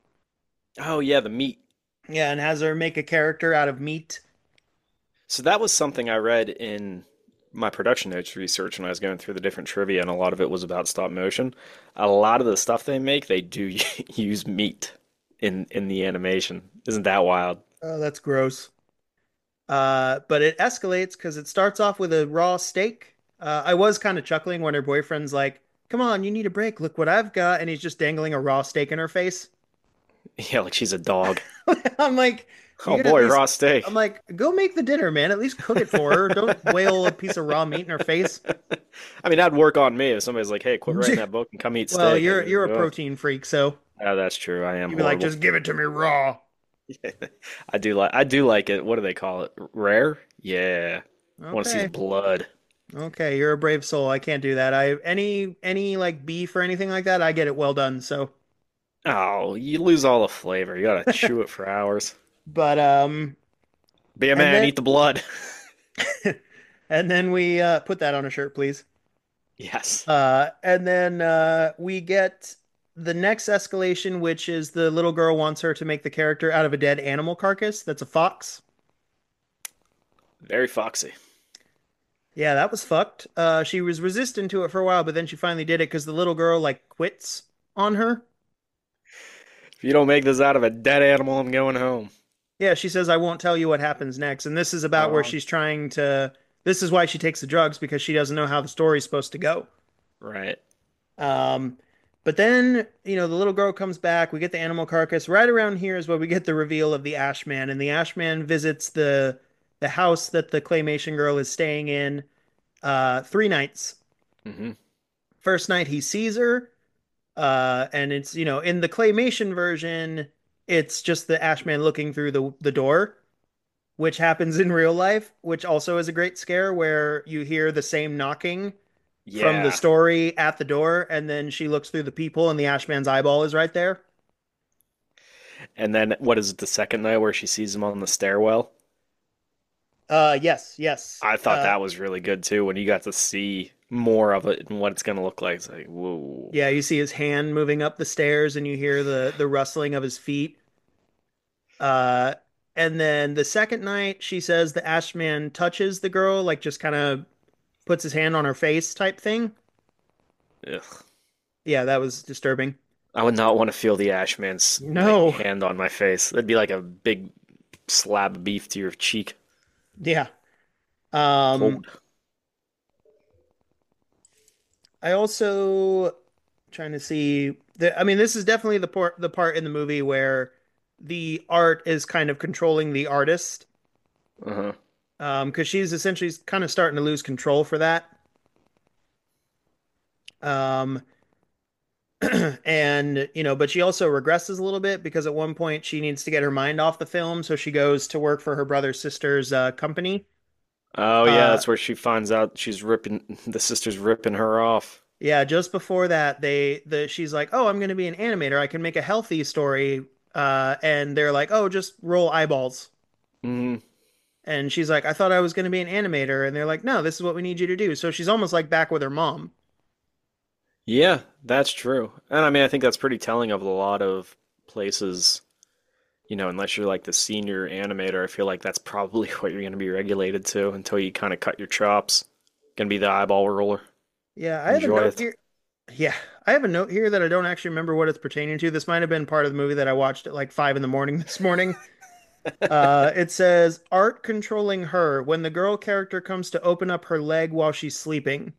Oh yeah, the meat. yeah, and has her make a character out of meat. So that was something I read in my production notes research when I was going through the different trivia, and a lot of it was about stop motion. A lot of the stuff they make, they do use meat in the animation. Isn't that wild? Oh, that's gross. But it escalates because it starts off with a raw steak. I was kind of chuckling when her boyfriend's like, "Come on, you need a break. Look what I've got," and he's just dangling a raw steak in her face. Yeah, like she's a dog. I'm like, you Oh could at boy, least, raw I'm steak. like, go make the dinner, man. At least cook it for her. Don't wail a piece of raw meat in her face. I mean, that'd work on me if somebody's like, "Hey, quit writing that book and come eat Well, steak." I'd be you're like, a "Oh, protein freak, so yeah, that's true. I am you'd be like, horrible." just give it to me raw. I do like it. What do they call it? Rare? Yeah. I want to see the Okay. blood. Okay, you're a brave soul. I can't do that. I any like beef or anything like that, I get it well done. So, Oh, you lose all the flavor. You gotta chew it for hours. but Be a and man, then eat the blood. and then we put that on a shirt, please. Yes. And then we get the next escalation, which is the little girl wants her to make the character out of a dead animal carcass. That's a fox. Very foxy. Yeah, that was fucked. She was resistant to it for a while, but then she finally did it because the little girl like quits on her. If you don't make this out of a dead animal, I'm going home. Yeah, she says, I won't tell you what happens next. And this is about where Oh, she's trying to. This is why she takes the drugs because she doesn't know how the story's supposed to go. right. Um, but then, the little girl comes back. We get the animal carcass. Right around here is where we get the reveal of the Ashman. And the Ashman visits the house that the claymation girl is staying in 3 nights. Hmm. First night he sees her. And it's, in the claymation version, it's just the Ashman looking through the door, which happens in real life, which also is a great scare where you hear the same knocking from the Yeah. story at the door, and then she looks through the people, and the Ashman's eyeball is right there. And then what is it, the second night where she sees him on the stairwell? Yes, yes. I thought that was really good too when you got to see more of it and what it's gonna look like. It's like, whoa. Yeah, you see his hand moving up the stairs, and you hear the rustling of his feet. Uh, and then the second night, she says the Ashman touches the girl, like just kind of puts his hand on her face type thing. Ugh. Yeah, that was disturbing. I would not want to feel the Ashman's like No. hand on my face. That'd be like a big slab of beef to your cheek. Yeah. Um, Cold. I also trying to see I mean, this is definitely the part in the movie where the art is kind of controlling the artist. Uh-huh. Because she's essentially kind of starting to lose control for that. Um, and but she also regresses a little bit because at one point she needs to get her mind off the film, so she goes to work for her brother's sister's company. Oh yeah, Uh, that's where she finds out she's ripping the sister's ripping her off. yeah, just before that, she's like, "Oh, I'm going to be an animator. I can make a healthy story." And they're like, "Oh, just roll eyeballs." Hmm. And she's like, "I thought I was going to be an animator." And they're like, "No, this is what we need you to do." So she's almost like back with her mom. Yeah, that's true. And I mean, I think that's pretty telling of a lot of places, unless you're like the senior animator, I feel like that's probably what you're going to be regulated to until you kind of cut your chops. Gonna be the eyeball roller. Yeah, I have a Enjoy note it. here. Yeah, I have a note here that I don't actually remember what it's pertaining to. This might have been part of the movie that I watched at like 5 in the morning this morning. It says art controlling her when the girl character comes to open up her leg while she's sleeping.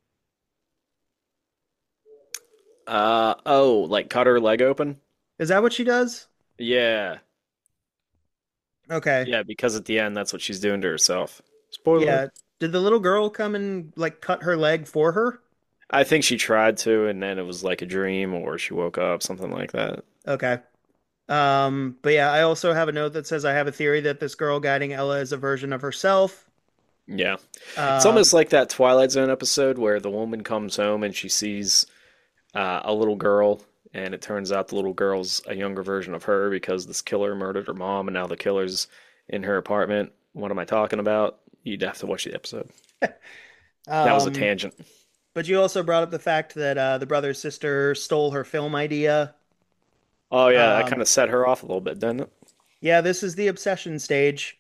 Oh, like cut her leg open? Is that what she does? Yeah. Okay. Yeah, because at the end that's what she's doing to herself. Spoiler. Yeah. Did the little girl come and like cut her leg for her? I think she tried to, and then it was like a dream, or she woke up, something like that. Okay. But yeah, I also have a note that says I have a theory that this girl guiding Ella is a version of herself. Yeah. It's Um, almost like that Twilight Zone episode where the woman comes home and she sees a little girl, and it turns out the little girl's a younger version of her because this killer murdered her mom, and now the killer's in her apartment. What am I talking about? You'd have to watch the episode. That was a um, tangent. but you also brought up the fact that the brother's sister stole her film idea. Oh yeah, that kind Um, of set her off a little bit, didn't it? yeah, this is the obsession stage.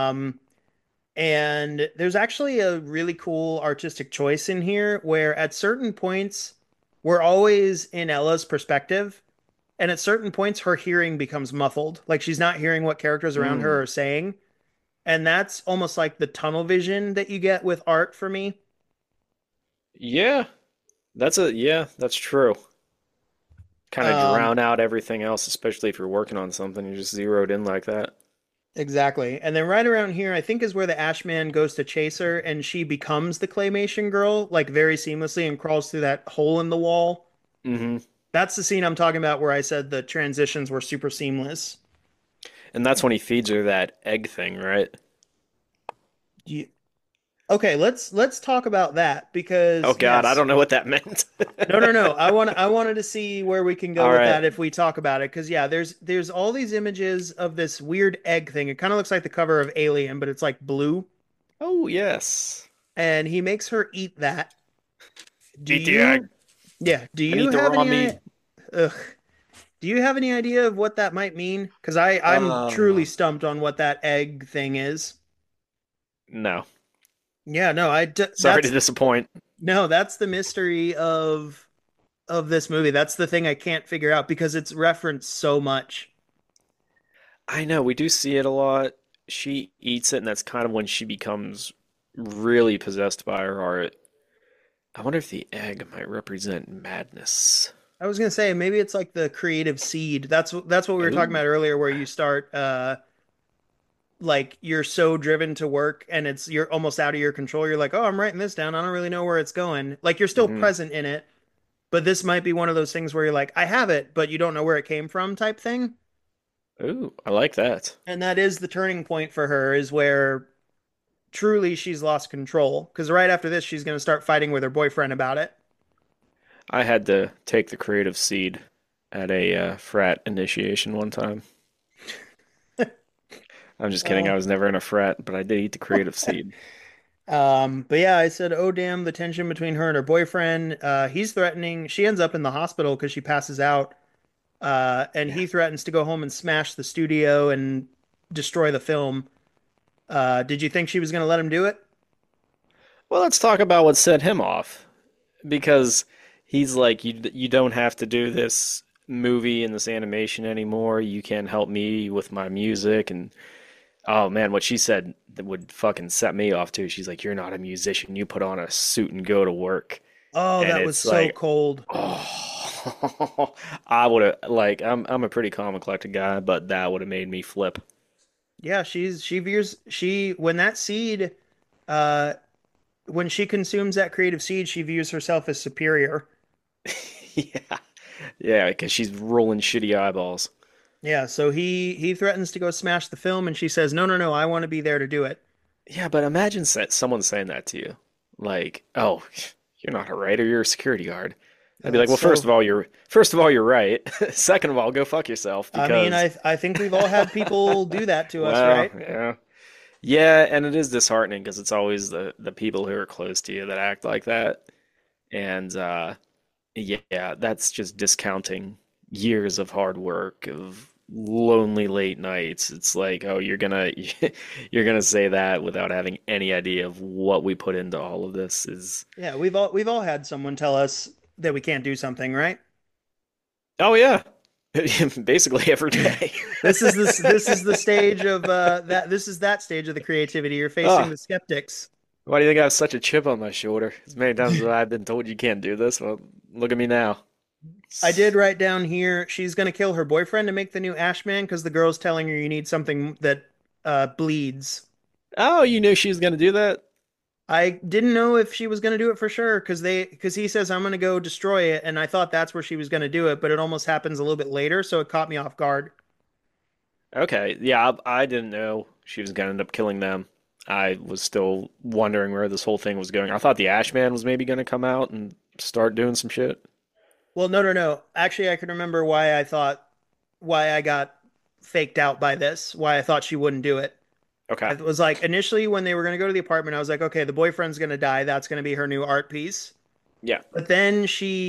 And there's actually a really cool artistic choice in here where at certain points we're always in Ella's perspective, and at certain points her hearing becomes muffled. Like she's not hearing what characters around her Mm. are saying. And that's almost like the tunnel vision that you get with art for me. Yeah, that's true. Kind of Um, drown out everything else, especially if you're working on something. You're just zeroed in like that. exactly. And then right around here, I think is where the Ashman goes to chase her and she becomes the claymation girl, like very seamlessly and crawls through that hole in the wall. Hmm. That's the scene I'm talking about where I said the transitions were super seamless. And that's when he feeds her that egg thing, right? You, okay, let's talk about that Oh because God, I yes. don't know what that meant. No, no, no. I wanted to see where we can go All with right. that if we talk about it because yeah, there's all these images of this weird egg thing. It kind of looks like the cover of Alien, but it's like blue. Oh yes. And he makes her eat that. Do Eat the egg you Yeah, do and you eat the have raw any meat. ugh, do you have any idea of what that might mean? Because I'm truly Uh, stumped on what that egg thing is. no. Yeah, no, Sorry to disappoint. that's the mystery of this movie. That's the thing I can't figure out because it's referenced so much. I know we do see it a lot. She eats it, and that's kind of when she becomes really possessed by her art. I wonder if the egg might represent madness. I was gonna say maybe it's like the creative seed. That's what we were talking Oh. about earlier, where you start like you're so driven to work and you're almost out of your control. You're like, oh, I'm writing this down. I don't really know where it's going. Like you're still Hmm. present in it, but this might be one of those things where you're like, I have it, but you don't know where it came from, type thing. Ooh, I like that. And that is the turning point for her, is where truly she's lost control. Because right after this, she's gonna start fighting with her boyfriend about it. I had to take the creative seed at a frat initiation one time. I'm just kidding. Uh, I was never in a frat, but I did eat the creative seed. but yeah, I said, oh damn, the tension between her and her boyfriend. He's threatening. She ends up in the hospital because she passes out. And Yeah. he threatens to go home and smash the studio and destroy the film. Did you think she was going to let him do it? Well, let's talk about what set him off. Because he's like, you don't have to do this movie and this animation anymore. You can help me with my music. And oh man, what she said that would fucking set me off too. She's like, you're not a musician. You put on a suit and go to work. Oh, and that was it's so like, cold. oh, I would have like I'm a pretty calm and collected guy, but that would have made me flip. Yeah, she views she when that seed uh when she consumes that creative seed, she views herself as superior. Yeah, yeah, because she's rolling shitty eyeballs. Yeah, so he threatens to go smash the film and she says, "No, no, no, I want to be there to do it." Yeah, but imagine someone saying that to you, like, "Oh, you're not a writer, you're a security guard." I'd be like, That's "Well, so first of all, you're right. Second of all, go fuck yourself I mean, because, I think we've all had people do that to us, well, right? yeah, yeah, and it is disheartening because it's always the people who are close to you that act like that, and yeah, that's just discounting years of hard work, of lonely late nights. It's like, oh, you're gonna say that without having any idea of what we put into all of this is. Yeah, we've all had someone tell us that we can't do something, right? Oh yeah. Basically every day. This is the stage of this is that stage of the creativity. You're facing Oh, the skeptics. why do you think I have such a chip on my shoulder? As many times as I've been told you can't do this, well, look at me now. I did write down here she's gonna kill her boyfriend to make the new Ashman because the girl's telling her you need something that bleeds. Oh, you knew she was gonna do that? I didn't know if she was gonna do it for sure because he says I'm gonna go destroy it, and I thought that's where she was gonna do it, but it almost happens a little bit later, so it caught me off guard. Okay, yeah, I didn't know she was gonna end up killing them. I was still wondering where this whole thing was going. I thought the Ashman was maybe gonna come out and start doing some shit. Well, no, no, no. Actually, I can remember why I got faked out by this, why I thought she wouldn't do it. Okay. It was like initially when they were going to go to the apartment, I was like, okay, the boyfriend's going to die. That's going to be her new art piece. Yeah. But then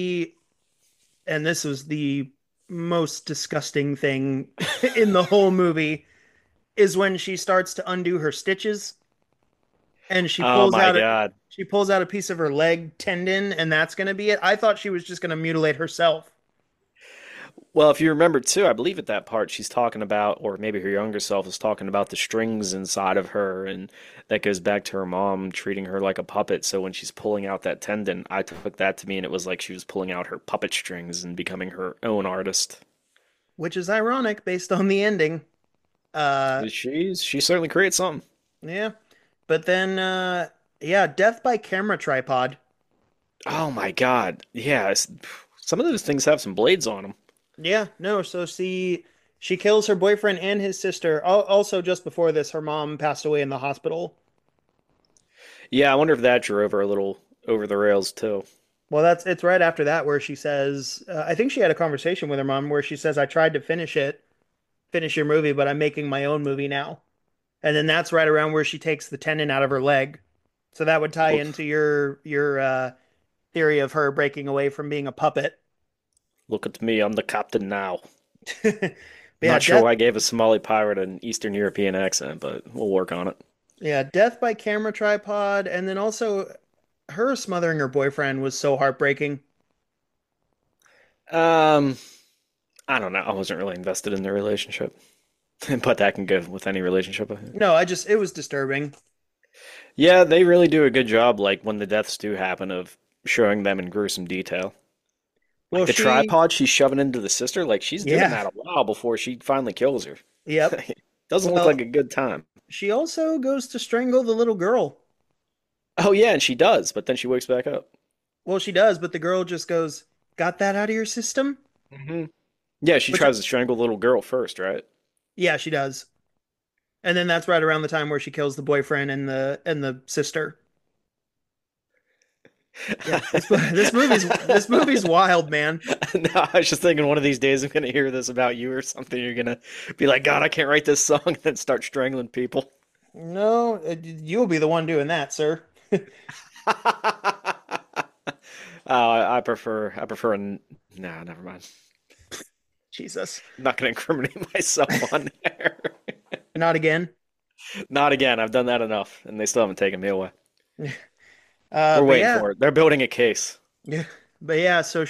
and this was the most disgusting thing in the whole movie, is when she starts to undo her stitches and Oh my God. she pulls out a piece of her leg tendon, and that's going to be it. I thought she was just going to mutilate herself. Well, if you remember too, I believe at that part she's talking about, or maybe her younger self is talking about the strings inside of her, and that goes back to her mom treating her like a puppet. So when she's pulling out that tendon, I took that to mean it was like she was pulling out her puppet strings and becoming her own artist. Which is ironic based on the ending. Uh, She certainly creates something. yeah. But then, yeah, death by camera tripod. Oh my God. Yeah, some of those things have some blades on them. Yeah, no. So she kills her boyfriend and his sister. Also, just before this, her mom passed away in the hospital. Yeah, I wonder if that drove her a little over the rails too. Well, it's right after that where she says, I think she had a conversation with her mom where she says, "I tried to finish your movie, but I'm making my own movie now." And then that's right around where she takes the tendon out of her leg. So that would tie into Look, your theory of her breaking away from being a puppet. look at me, I'm the captain now. But yeah, Not sure death why I gave a Somali pirate an Eastern European accent, but we'll work on it. yeah, death by camera tripod, and then also her smothering her boyfriend was so heartbreaking. Um, I don't know. I wasn't really invested in the relationship, but that can go with any relationship. I think. No, it was disturbing. Yeah, they really do a good job, like when the deaths do happen, of showing them in gruesome detail. Like Well, the tripod she's shoving into the sister, like she's doing yeah, that a while before she finally kills her. yep. Doesn't look like Well, a good time. she also goes to strangle the little girl. Oh yeah, and she does, but then she wakes back up. Well, she does, but the girl just goes, "Got that out of your system?" Hmm. Yeah, she Which, tries to strangle the little girl first, right? yeah, she does. And then that's right around the time where she kills the boyfriend and the sister. Yeah, this movie's wild, man. No, I was just thinking one of these days I'm gonna hear this about you or something. You're gonna be like, God, I can't write this song, and then start strangling people. No, you'll be the one doing that, sir. I prefer. Nah, never mind. Jesus, I'm not gonna incriminate myself on there. not again. Not again. I've done that enough, and they still haven't taken me away. Uh, We're but waiting yeah, for it. They're building a case. yeah, but yeah. So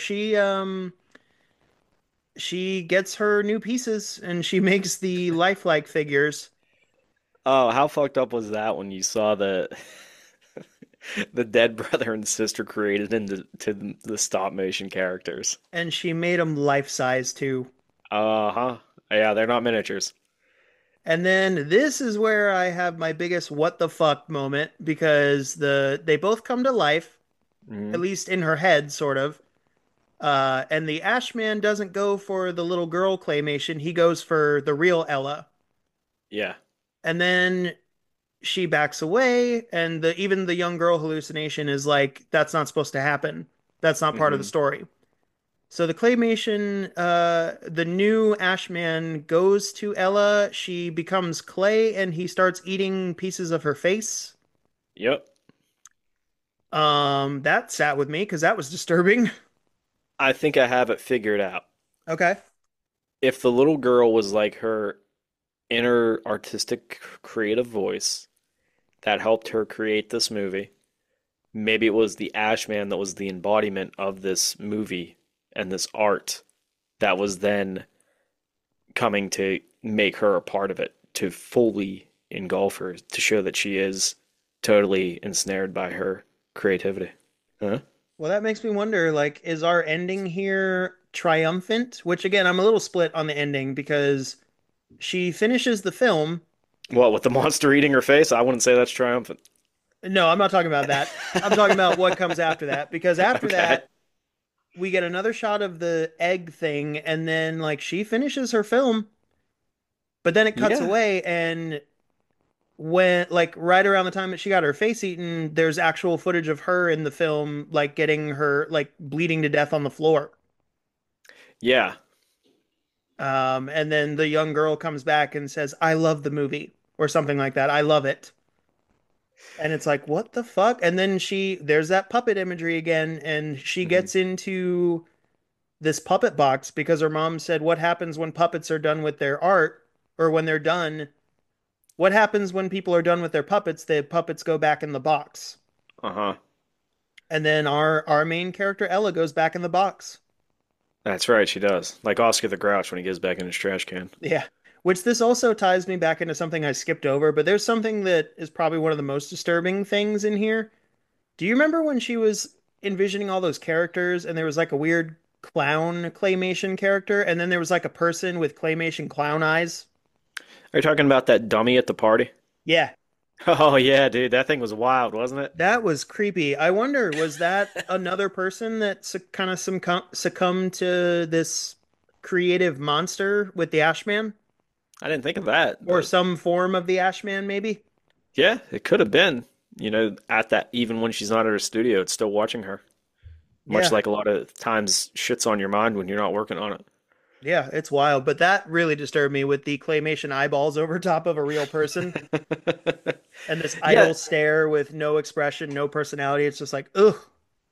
she gets her new pieces and she makes the lifelike figures. Oh, how fucked up was that when you saw the The dead brother and sister created into the stop motion characters. And she made them life size too. Uh-huh. Yeah, they're not miniatures. And then this is where I have my biggest what the fuck moment because they both come to life, at Hmm. least in her head, sort of. And the Ashman doesn't go for the little girl claymation; he goes for the real Ella. Yeah. And then she backs away, and the even the young girl hallucination is like, "That's not supposed to happen. That's not part of the Hmm. story." So the claymation, the new Ashman goes to Ella. She becomes clay, and he starts eating pieces of her face. Yep. That sat with me because that was disturbing. I think I have it figured out. Okay. If the little girl was like her inner artistic creative voice that helped her create this movie, maybe it was the Ashman that was the embodiment of this movie and this art that was then coming to make her a part of it, to fully engulf her, to show that she is totally ensnared by her creativity. Huh? Well, that makes me wonder, like, is our ending here triumphant? Which again, I'm a little split on the ending because she finishes the film. What, with the monster eating her face? I wouldn't say that's triumphant. No, I'm not talking about that. I'm talking about what comes after that because after Okay. that, we get another shot of the egg thing, and then like she finishes her film, but then it cuts Yeah. away, and when like right around the time that she got her face eaten, there's actual footage of her in the film, like getting her like bleeding to death on the floor. Yeah. And then the young girl comes back and says, "I love the movie," or something like that. "I love it." And it's like, what the fuck? And then there's that puppet imagery again, and she Hmm. gets into this puppet box because her mom said, "What happens when puppets are done with their art, or when they're done? What happens when people are done with their puppets? The puppets go back in the box." Uh-huh. And then our main character Ella goes back in the box. That's right, she does. Like Oscar the Grouch when he gets back in his trash can. Yeah. Which this also ties me back into something I skipped over, but there's something that is probably one of the most disturbing things in here. Do you remember when she was envisioning all those characters and there was like a weird clown claymation character and then there was like a person with claymation clown eyes? Are you talking about that dummy at the party? Yeah, Oh yeah, dude, that thing was wild, wasn't it? that was creepy. I wonder, was that another person that kind of succumbed to this creative monster with the Ashman? I didn't think of that, Or but some form of the Ashman, maybe? yeah, it could have been. At that, even when she's not at her studio, it's still watching her. Much Yeah, like a lot of times shit's on your mind when you're not working on yeah, it's wild. But that really disturbed me with the claymation eyeballs over top of a real person it. and this Yeah, idle stare with no expression, no personality. It's just like, ugh.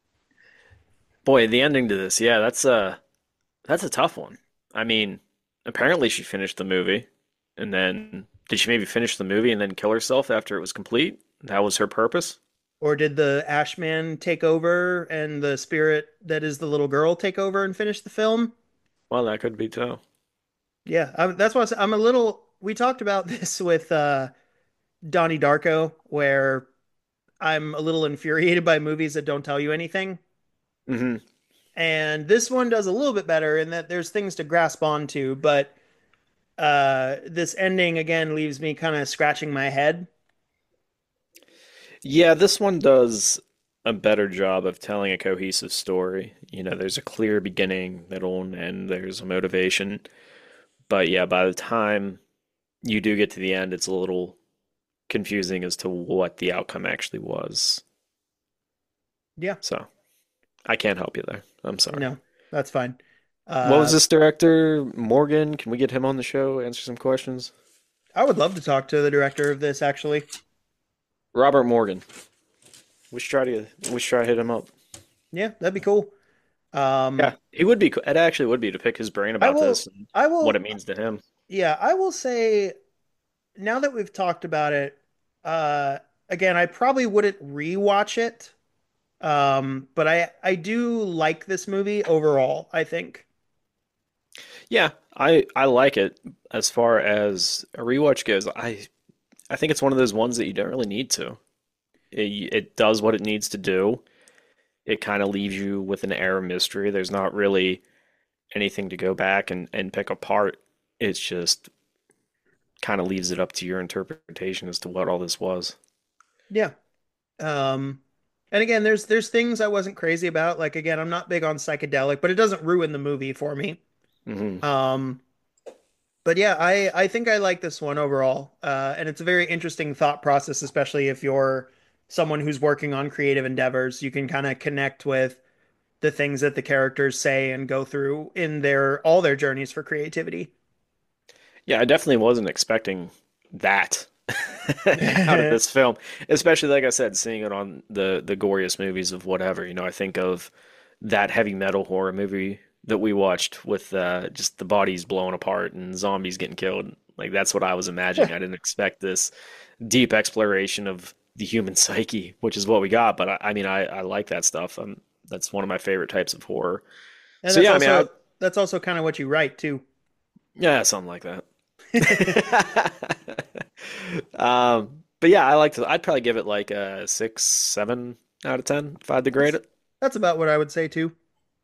boy, the ending to this, yeah, that's a tough one. I mean, apparently she finished the movie, and then did she maybe finish the movie and then kill herself after it was complete? That was her purpose? Or did the Ashman take over and the spirit that is the little girl take over and finish the film? Well, that could be too. Yeah, that's why I'm a little. We talked about this with Donnie Darko, where I'm a little infuriated by movies that don't tell you anything. Hmm. And this one does a little bit better in that there's things to grasp onto, but this ending again leaves me kind of scratching my head. Yeah, this one does a better job of telling a cohesive story. There's a clear beginning, middle, and end. There's a motivation. But yeah, by the time you do get to the end, it's a little confusing as to what the outcome actually was. Yeah, So I can't help you there. I'm sorry. no, that's fine. What was Uh, this director? Morgan? Can we get him on the show? Answer some questions? I would love to talk to the director of this actually. Robert Morgan. We should try to hit him up. Yeah, that'd be cool. Yeah, Um, he would be. It actually would be to pick his brain I about this will, and I what it will, means to him. yeah, I will say now that we've talked about it, uh, again, I probably wouldn't rewatch it. But I do like this movie overall, I think. Yeah, I like it as far as a rewatch goes. I think it's one of those ones that you don't really need to. It does what it needs to do. It kind of leaves you with an air of mystery. There's not really anything to go back and pick apart. It's just kind of leaves it up to your interpretation as to what all this was. Yeah. Um, and again, there's things I wasn't crazy about. Like again, I'm not big on psychedelic, but it doesn't ruin the movie for me. Hmm. Um, but yeah, I think I like this one overall. And it's a very interesting thought process, especially if you're someone who's working on creative endeavors. You can kind of connect with the things that the characters say and go through in their all their journeys for creativity. Yeah, I definitely wasn't expecting that out of this film, especially like I said, seeing it on the goriest movies of whatever. I think of that heavy metal horror movie that we watched with just the bodies blowing apart and zombies getting killed. Like that's what I was imagining. I didn't expect this deep exploration of the human psyche, which is what we got. But I mean, I like that stuff. That's one of my favorite types of horror. And So yeah, I mean, that's also kind of what you write too. yeah, something like that. But yeah, I like to. I'd probably give it like a 6, 7 out of 10 if I had to grade That's it. that's about what I would say too.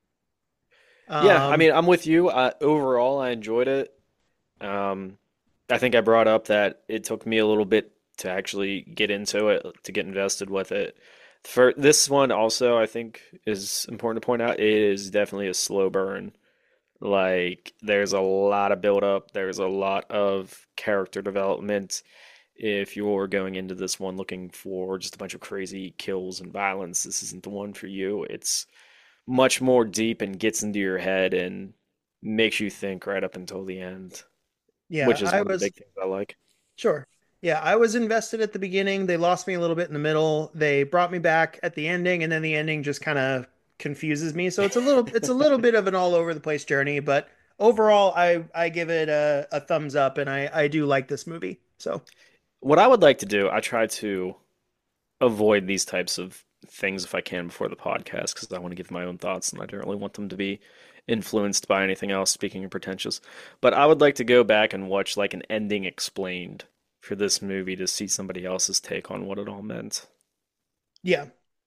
Yeah, I Um, mean, I'm with you. Overall, I enjoyed it. Um, I think I brought up that it took me a little bit to actually get into it, to get invested with it. For this one, also, I think is important to point out, it is definitely a slow burn. Like, there's a lot of build up, there's a lot of character development. If you're going into this one looking for just a bunch of crazy kills and violence, this isn't the one for you. It's much more deep and gets into your head and makes you think right up until the end, yeah, which is I one of the was big things I like. sure. Yeah, I was invested at the beginning. They lost me a little bit in the middle. They brought me back at the ending, and then the ending just kind of confuses me. So it's a little bit of an all over the place journey, but overall, I give it a thumbs up, and I do like this movie. So What I would like to do, I try to avoid these types of things if I can before the podcast because I want to give my own thoughts and I don't really want them to be influenced by anything else, speaking of pretentious. But I would like to go back and watch like an ending explained for this movie to see somebody else's take on what it all meant. yeah,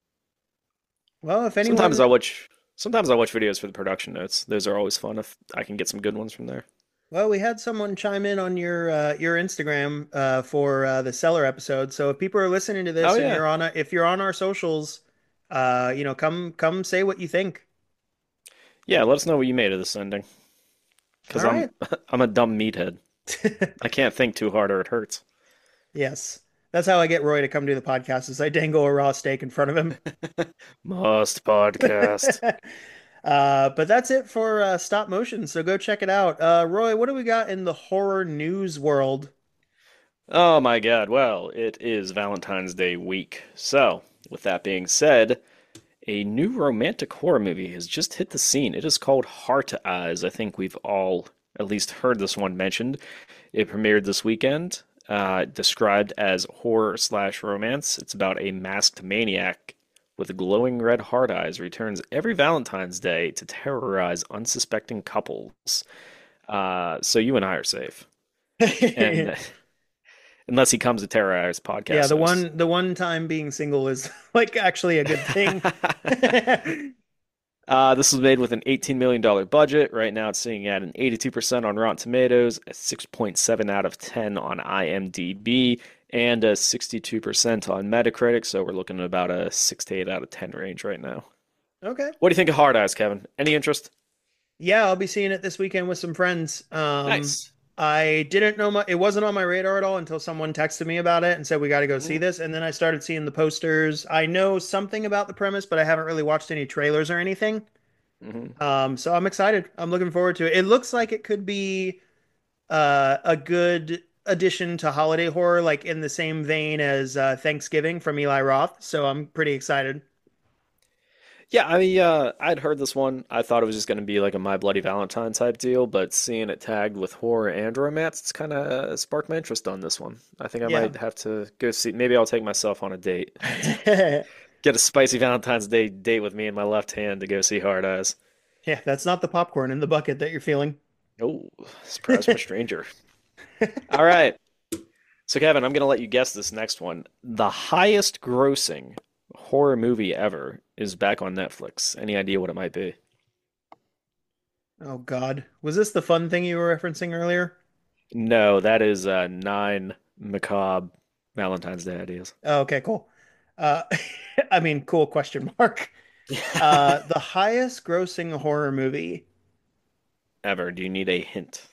well, if Sometimes anyone, I watch sometimes I watch videos for the production notes. Those are always fun if I can get some good ones from there. well, we had someone chime in on your Instagram for the Seller episode. So if people are listening to Oh this and yeah. if you're on our socials, come say what you think. Yeah, let us know what you made of this ending. All Because I'm right. I'm a dumb meathead. I can't think too hard or it hurts. Yes. That's how I get Roy to come do the podcast is I dangle a raw steak in front of him. Must podcast. But that's it for stop motion. So go check it out. Roy, what do we got in the horror news world? Oh my God. Well, it is Valentine's Day week. So, with that being said, a new romantic horror movie has just hit the scene. It is called Heart Eyes. I think we've all at least heard this one mentioned. It premiered this weekend, described as horror slash romance. It's about a masked maniac with glowing red heart eyes returns every Valentine's Day to terrorize unsuspecting couples. So you and I are safe. And unless he comes to terrorize Yeah, podcast hosts. the one time being single is like actually a good thing. This was made with an $18 million budget. Right now, it's sitting at an 82% on Rotten Tomatoes, a 6.7 out of 10 on IMDb, and a 62% on Metacritic. So we're looking at about a 6 to 8 out of 10 range right now. Okay. What do you think of Hard Eyes, Kevin? Any interest? Yeah, I'll be seeing it this weekend with some friends. Nice. I didn't know it wasn't on my radar at all until someone texted me about it and said we got to go see Hmm. this. And then I started seeing the posters. I know something about the premise, but I haven't really watched any trailers or anything. Hmm. So I'm excited. I'm looking forward to it. It looks like it could be a good addition to holiday horror, like in the same vein as Thanksgiving from Eli Roth. So I'm pretty excited. Yeah, I'd heard this one. I thought it was just going to be like a My Bloody Valentine type deal, but seeing it tagged with horror and romance, it's kind of sparked my interest on this one. I think I Yeah. might have to go see. Maybe I'll take myself on a date. Get a spicy Valentine's Day date with me in my left hand to go see Hard Eyes. Yeah, that's not the popcorn in the bucket that you're feeling. Oh, surprise from a stranger. All right. So, Kevin, I'm going to let you guess this next one. The highest grossing horror movie ever is back on Netflix. Any idea what it might be? Oh God. Was this the fun thing you were referencing earlier? No, that is nine macabre Valentine's Day ideas. Oh, okay, cool. Uh, I mean, cool question mark. The highest grossing horror movie. Ever. Do you need a hint?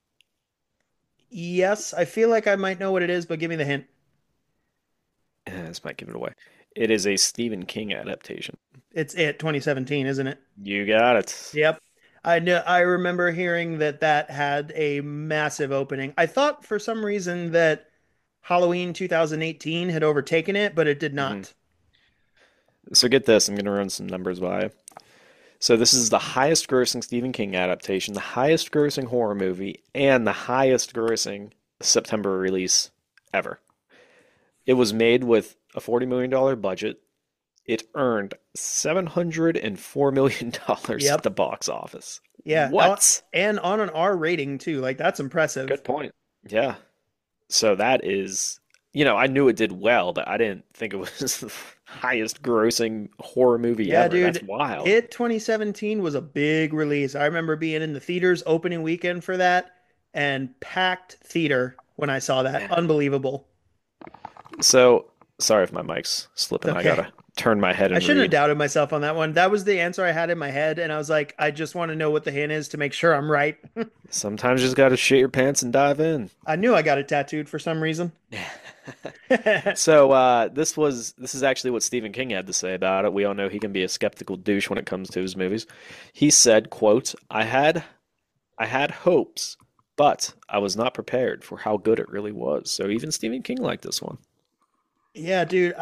Yes, I feel like I might know what it is, but give me the hint. This might give it away. It is a Stephen King adaptation. It's It 2017, isn't it? You got it. Yep. I know, I remember hearing that that had a massive opening. I thought for some reason that Halloween 2018 had overtaken it, but it did hmm not. So get this, I'm going to run some numbers by you. So this is the highest grossing Stephen King adaptation, the highest grossing horror movie, and the highest grossing September release ever. It was made with a $40 million budget. It earned $704 million at Yep. the box office. Yeah. What? And on an R rating too. Like that's impressive. Good point. Yeah. So that is, I knew it did well, but I didn't think it was the highest grossing horror movie Yeah, ever. That's dude. wild. It 2017 was a big release. I remember being in the theaters opening weekend for that and packed theater when I saw that. Yeah. Unbelievable. So, sorry if my mic's It's slipping. I okay. gotta turn my head I and shouldn't have read. doubted myself on that one. That was the answer I had in my head, and I was like, I just want to know what the hint is to make sure I'm right. Sometimes you just gotta shit your pants and dive in. I knew I got it tattooed for some reason. So, this is actually what Stephen King had to say about it. We all know he can be a skeptical douche when it comes to his movies. He said, quote, I had hopes, but I was not prepared for how good it really was. So even Stephen King liked this one. Yeah, dude.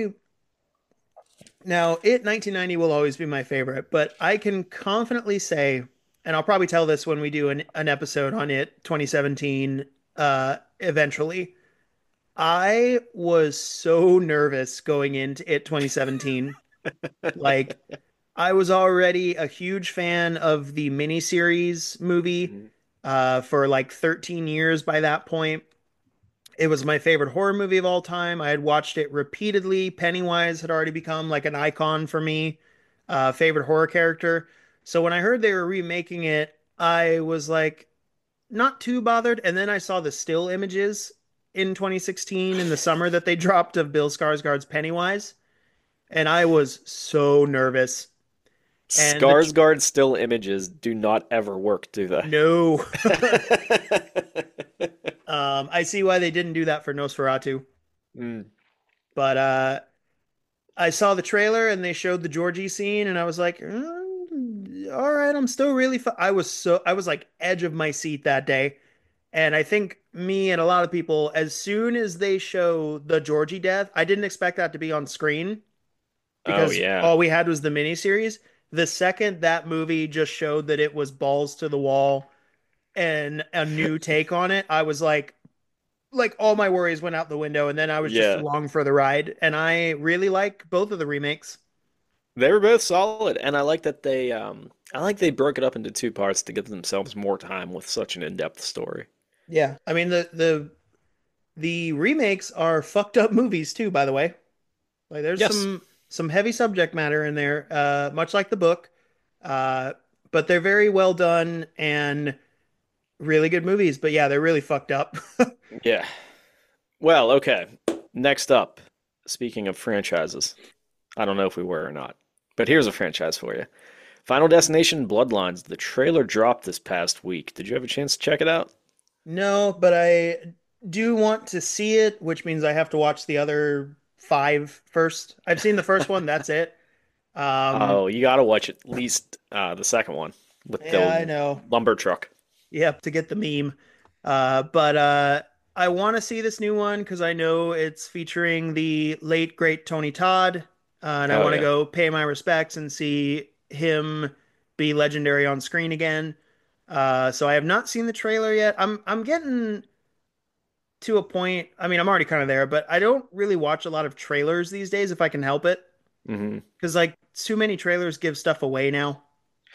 Now, It 1990 will always be my favorite, but I can confidently say, and I'll probably tell this when we do an episode on It 2017 eventually. I was so nervous going into It 2017. Like, I was already a huge fan of the miniseries movie Mhm. for like 13 years by that point. It was my favorite horror movie of all time. I had watched it repeatedly. Pennywise had already become like an icon for me, favorite horror character. So when I heard they were remaking it, I was like not too bothered. And then I saw the still images in 2016 in the summer that they dropped of Bill Skarsgård's Pennywise, and I was so nervous. And the Skarsgård still images do not ever work, do they? no, I see why they didn't do that for Nosferatu, Mm, but I saw the trailer and they showed the Georgie scene, and I was like, all right, I'm still really. I was like edge of my seat that day, and I think me and a lot of people, as soon as they show the Georgie death, I didn't expect that to be on screen oh because yeah. all we had was the miniseries. The second that movie just showed that it was balls to the wall and a new take on it, I was like all my worries went out the window, and then I was just Yeah. along for the ride. And I really like both of the remakes. They were both solid, and I like they broke it up into two parts to give themselves more time with such an in-depth story. Yeah, I mean the remakes are fucked up movies too, by the way. Like there's Yes. some heavy subject matter in there, much like the book, uh, but they're very well done and really good movies. But yeah, they're really fucked up. Yeah. Well, okay. Next up, speaking of franchises, I don't know if we were or not, but here's a franchise for you. Final Destination Bloodlines. The trailer dropped this past week. Did you have a chance to check it out? No, but I do want to see it, which means I have to watch the other five first. I've seen the first one, that's it. Um, Oh, you gotta watch at least the second one with yeah, I the know. lumber truck. Yep, to get the meme. But I want to see this new one because I know it's featuring the late great Tony Todd, and I Oh want to yeah. go pay my respects and see him be legendary on screen again. So I have not seen the trailer yet. I'm getting to a point. I mean, I'm already kind of there, but I don't really watch a lot of trailers these days if I can help it hmm because like too many trailers give stuff away now.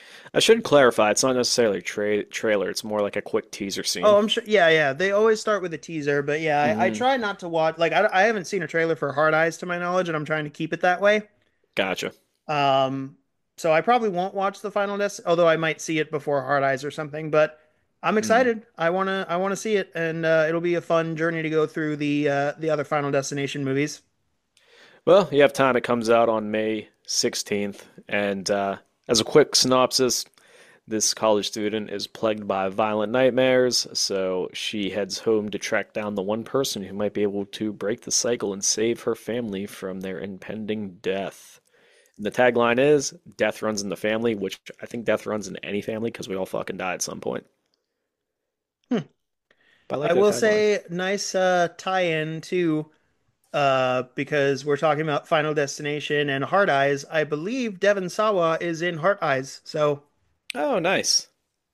I should clarify, it's not necessarily a trailer, it's more like a quick teaser Oh, scene. I'm sure. Yeah, yeah. They always start with a teaser, but yeah, I Hmm. try not to watch. Like, I haven't seen a trailer for Hard Eyes to my knowledge, and I'm trying to keep it that way. Gotcha. Um, so I probably won't watch the Final Des, although I might see it before Hard Eyes or something. But I'm Hmm. excited. I wanna see it, and it'll be a fun journey to go through the other Final Destination movies. Well, you have time. It comes out on May 16th. And as a quick synopsis, this college student is plagued by violent nightmares, so she heads home to track down the one person who might be able to break the cycle and save her family from their impending death. And the tagline is Death runs in the family, which I think death runs in any family because we all fucking die at some point. Hmm. But I like I that will tagline. say nice tie-in too, because we're talking about Final Destination and Hard Eyes. I believe Devon Sawa is in Heart Eyes, so Oh, nice.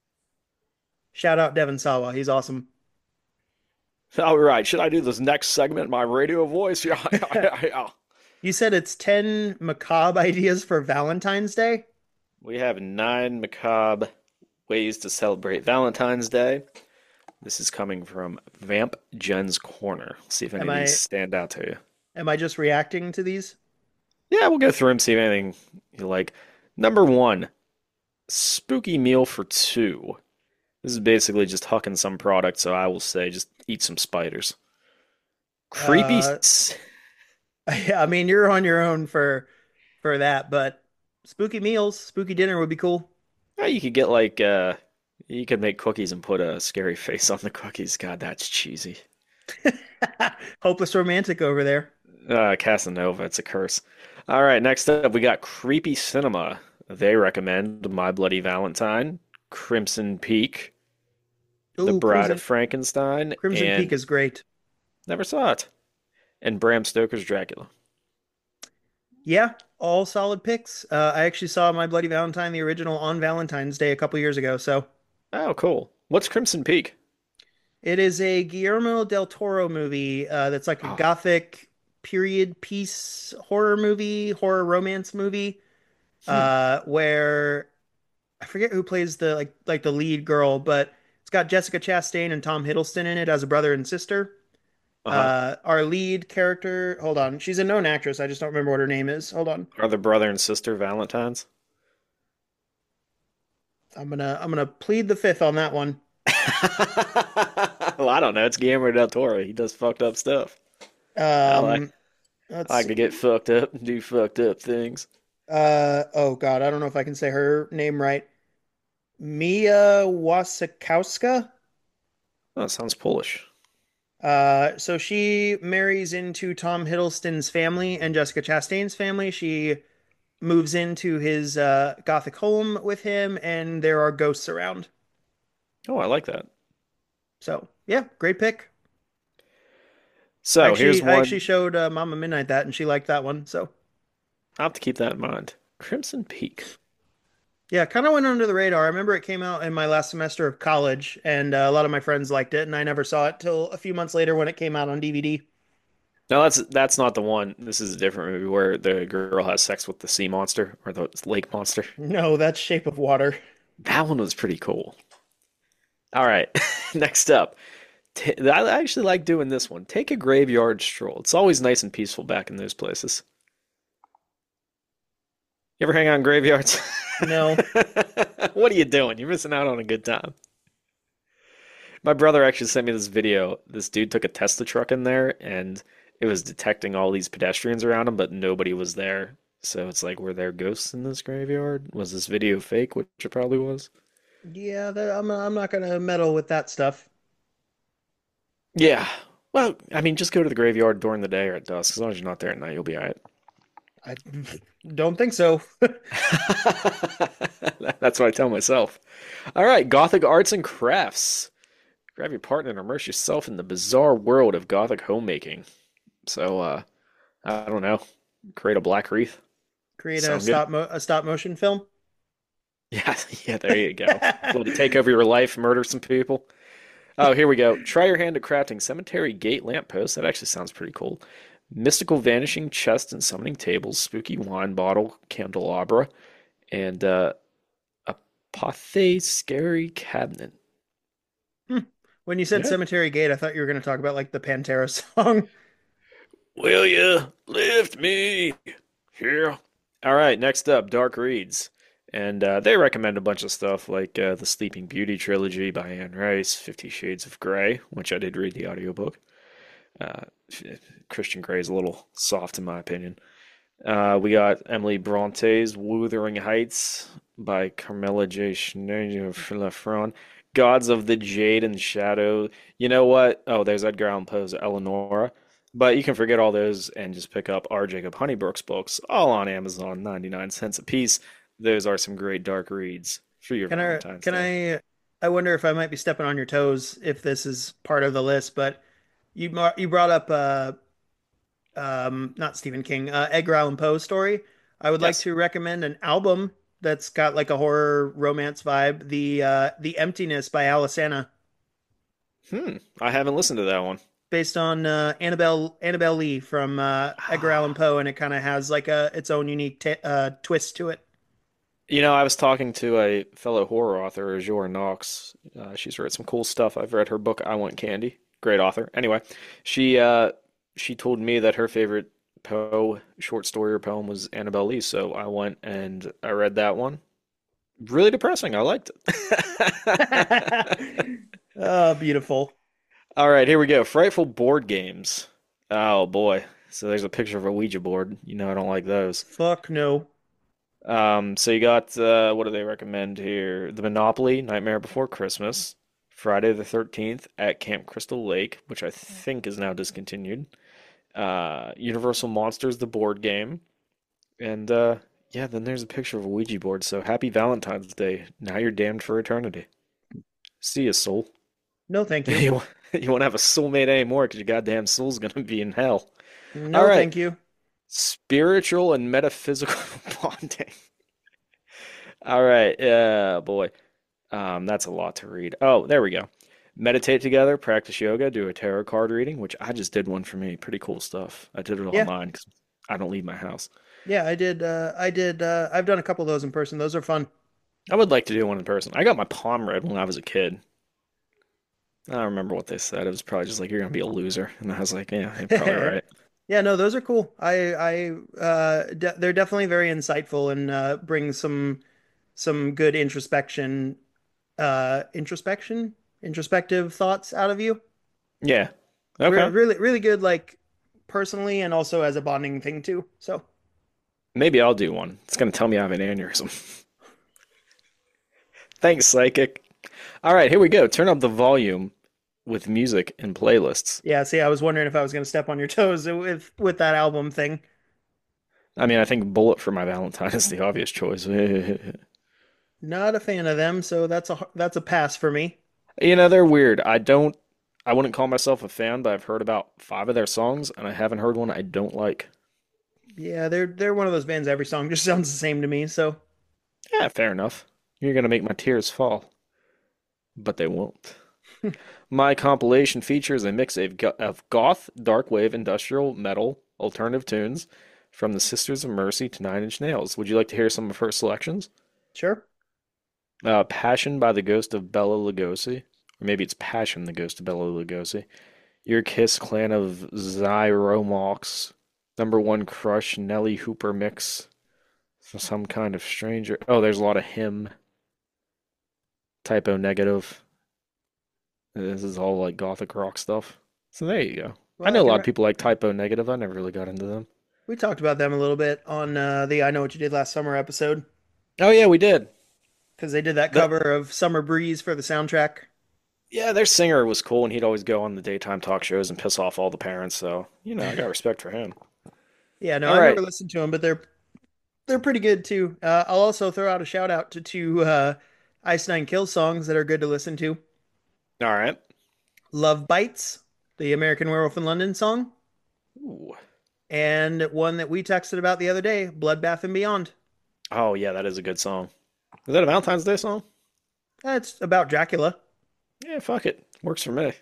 shout out Devon Sawa. He's awesome. All right, should I do this next segment in my radio voice? Yeah, yeah, yeah. You said it's 10 macabre ideas for Valentine's Day? We have 9 macabre ways to celebrate Valentine's Day. This is coming from Vamp Jen's Corner. See if any Am of these I stand out to you. am I just reacting to these? Yeah, we'll go through them, see if anything you like. Number one, spooky meal for two. This is basically just hucking some product, so I will say just eat some spiders. Creepy. Uh, I mean, you're on your own for that, but spooky meals, spooky dinner would be cool. You could get you could make cookies and put a scary face on the cookies. God, that's cheesy. Hopeless romantic over there. Casanova, it's a curse. All right, next up we got Creepy Cinema. They recommend My Bloody Valentine, Crimson Peak, The Ooh, Bride of Frankenstein, Crimson Peak and is great. never saw it, and Bram Stoker's Dracula. Yeah, all solid picks. I actually saw My Bloody Valentine, the original, on Valentine's Day a couple years ago, so Oh, cool. What's Crimson Peak? it is a Guillermo del Toro movie that's like a Oh, gothic period piece horror movie, horror romance movie, hmm. where I forget who plays the the lead girl, but it's got Jessica Chastain and Tom Hiddleston in it as a brother and sister. Uh-huh. Our lead character, hold on, she's a known actress. I just don't remember what her name is. Hold on, Are the brother and sister Valentines? I'm gonna plead the fifth on that one. Well, I don't know. It's Guillermo del Toro. He does fucked up stuff. I like Um, let's I like to get see. fucked up and do fucked up things. Oh God, I don't know if I can say her name right. Mia Wasikowska. Oh, that sounds Polish. So she marries into Tom Hiddleston's family and Jessica Chastain's family. She moves into his gothic home with him, and there are ghosts around. Oh, I like that. So yeah, great pick. So here's I actually one. showed Mama Midnight that, and she liked that one. So I'll have to keep that in mind. Crimson Peak. yeah, kind of went under the radar. I remember it came out in my last semester of college, and a lot of my friends liked it, and I never saw it till a few months later when it came out on DVD. No, that's not the one. This is a different movie where the girl has sex with the sea monster or the lake monster. No, that's Shape of Water. That one was pretty cool. All right, next up. I actually like doing this one. Take a graveyard stroll. It's always nice and peaceful back in those places. You ever hang out in graveyards? No. What are you doing? You're missing out on a good time. My brother actually sent me this video. This dude took a Tesla truck in there and it was detecting all these pedestrians around him, but nobody was there. So it's like, were there ghosts in this graveyard? Was this video fake? Which it probably was. Yeah, I'm not gonna meddle with that stuff. Yeah. Well, I mean, just go to the graveyard during the day or at dusk. As long as you're not there at night, you'll be all right. I don't think so. That's what I tell myself. All right, Gothic arts and crafts. Grab your partner and immerse yourself in the bizarre world of Gothic homemaking. So, I don't know, create a black wreath. Create Sound good? a stop motion film. Yeah, yeah, there you go. Want to take over your life, murder some people? Oh, here we go. Try your hand at crafting cemetery gate lampposts. That actually sounds pretty cool. Mystical vanishing chest and summoning tables, spooky wine bottle candelabra, and a Pathé Scary Cabinet. Hmm. When you said Yeah. Cemetery Gate, I thought you were going to talk about like the Pantera song. Will you lift me? Yeah. All right, next up, Dark Reads. And they recommend a bunch of stuff like the Sleeping Beauty trilogy by Anne Rice, 50 Shades of Grey, which I did read the audiobook. Uh, Christian Grey is a little soft in my opinion. We got Emily Bronte's Wuthering Heights by Carmela J. Schneider-Lafron. Gods of the Jade and Shadow. You know what? Oh, there's Edgar Allan Poe's Eleonora. But you can forget all those and just pick up R. Jacob Honeybrook's books, all on Amazon, 99 cents a piece. Those are some great dark reads for your Can I, Valentine's can Day. I wonder if I might be stepping on your toes if this is part of the list, but you brought up not Stephen King, Edgar Allan Poe story. I would like Yes. to recommend an album that's got like a horror romance vibe, The Emptiness by Alisana, I haven't listened to that one. based on Annabelle Lee from Edgar Allan Poe, and it kind of has like a its own unique twist to it. You know, I was talking to a fellow horror author, Azure Knox. She's read some cool stuff. I've read her book, I Want Candy. Great author. Anyway, she told me that her favorite Poe short story or poem was Annabelle Lee, so I went and I read that one. Really depressing. I liked it. Oh, beautiful. All right, here we go. Frightful board games. Oh boy. So there's a picture of a Ouija board. You know I don't like those. Fuck no. So you got what do they recommend here? The Monopoly, Nightmare Before Christmas, Friday the 13th at Camp Crystal Lake, which I think is now discontinued. Universal Monsters, the board game, and yeah, then there's a picture of a Ouija board. So happy Valentine's Day. Now you're damned for eternity. See ya, soul. No, thank you. You won't have a soulmate anymore because your goddamn soul's gonna be in hell. All No, right, thank you. spiritual and metaphysical bonding. All right, yeah, boy. That's a lot to read. Oh, there we go. Meditate together, practice yoga, do a tarot card reading, which I just did one for me. Pretty cool stuff. I did it Yeah, online because I don't leave my house. yeah, I did. I've done a couple of those in person. Those are fun. I would like to do one in person. I got my palm read when I was a kid. I don't remember what they said. It was probably just like, you're gonna be a loser. And I was like, yeah, you're probably right. Yeah, no, those are cool. They're definitely very insightful and bring some good introspective thoughts out of you. Yeah. Okay. Really, really good, like personally and also as a bonding thing too. So, Maybe I'll do one. It's gonna tell me I have an aneurysm. Thanks, psychic. All right, here we go. Turn up the volume with music and playlists. yeah, see, I was wondering if I was going to step on your toes with that album thing. I mean, I think Bullet for My Valentine is the obvious choice. Not a fan of them, so that's a pass for me. You know, they're weird. I wouldn't call myself a fan, but I've heard about five of their songs, and I haven't heard one I don't like. Yeah, they're one of those bands. Every song just sounds the same to me. So, Yeah, fair enough. You're gonna make my tears fall, but they won't. My compilation features a mix of goth, dark wave, industrial, metal, alternative tunes from the Sisters of Mercy to Nine Inch Nails. Would you like to hear some of her selections? sure. Passion by the Ghost of Bela Lugosi, or maybe it's Passion, the Ghost of Bela Lugosi. Your Kiss, Clan of Zyromox, Number One Crush, Nelly Hooper mix, some kind of stranger. Oh, there's a lot of him, Typo Negative. This is all like gothic rock stuff. So there you go. I Well, know a lot of people like Typo Negative. I never really got into them. we talked about them a little bit on the I Know What You Did Last Summer episode Oh yeah, we did. because they did that The cover of Summer Breeze for the soundtrack. Yeah, their singer was cool, and he'd always go on the daytime talk shows and piss off all the parents. So you know, I got respect for him. Yeah, no, All I've never right, listened to them, but they're pretty good too. I'll also throw out a shout out to two Ice Nine Kills songs that are good to listen to. all right. Love Bites, the American Werewolf in London song, Ooh. and one that we texted about the other day, Bloodbath and Beyond. Oh yeah, that is a good song. Is that a Valentine's Day song? It's about Dracula. Yeah, fuck it. Works for me.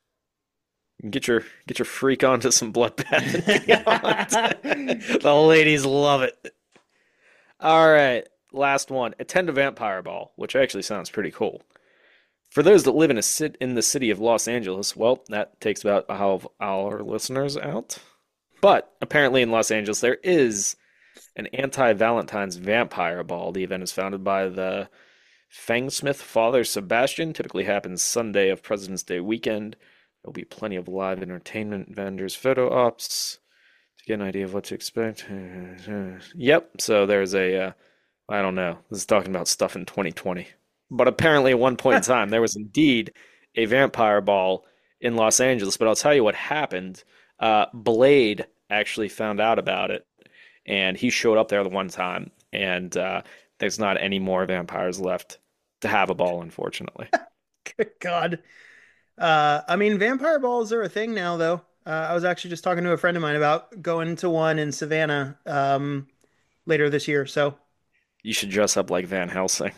Get your freak onto some Bloodbath and Beyond. The ladies love it. All right. last one. Attend a vampire ball, which actually sounds pretty cool. For those that live in the city of Los Angeles, well, that takes about half of our listeners out. But apparently in Los Angeles, there is an anti-Valentine's vampire ball. The event is founded by the Fangsmith Father Sebastian. Typically happens Sunday of President's Day weekend. There'll be plenty of live entertainment vendors, photo ops to get an idea of what to expect. Yep. So there's I don't know. This is talking about stuff in 2020. But apparently at one point in time, there was indeed a vampire ball in Los Angeles. But I'll tell you what happened. Blade actually found out about it, and he showed up there the one time, and there's not any more vampires left to have a ball, unfortunately. Good God. I mean, vampire balls are a thing now, though. I was actually just talking to a friend of mine about going to one in Savannah later this year. So, You should dress up like Van Helsing.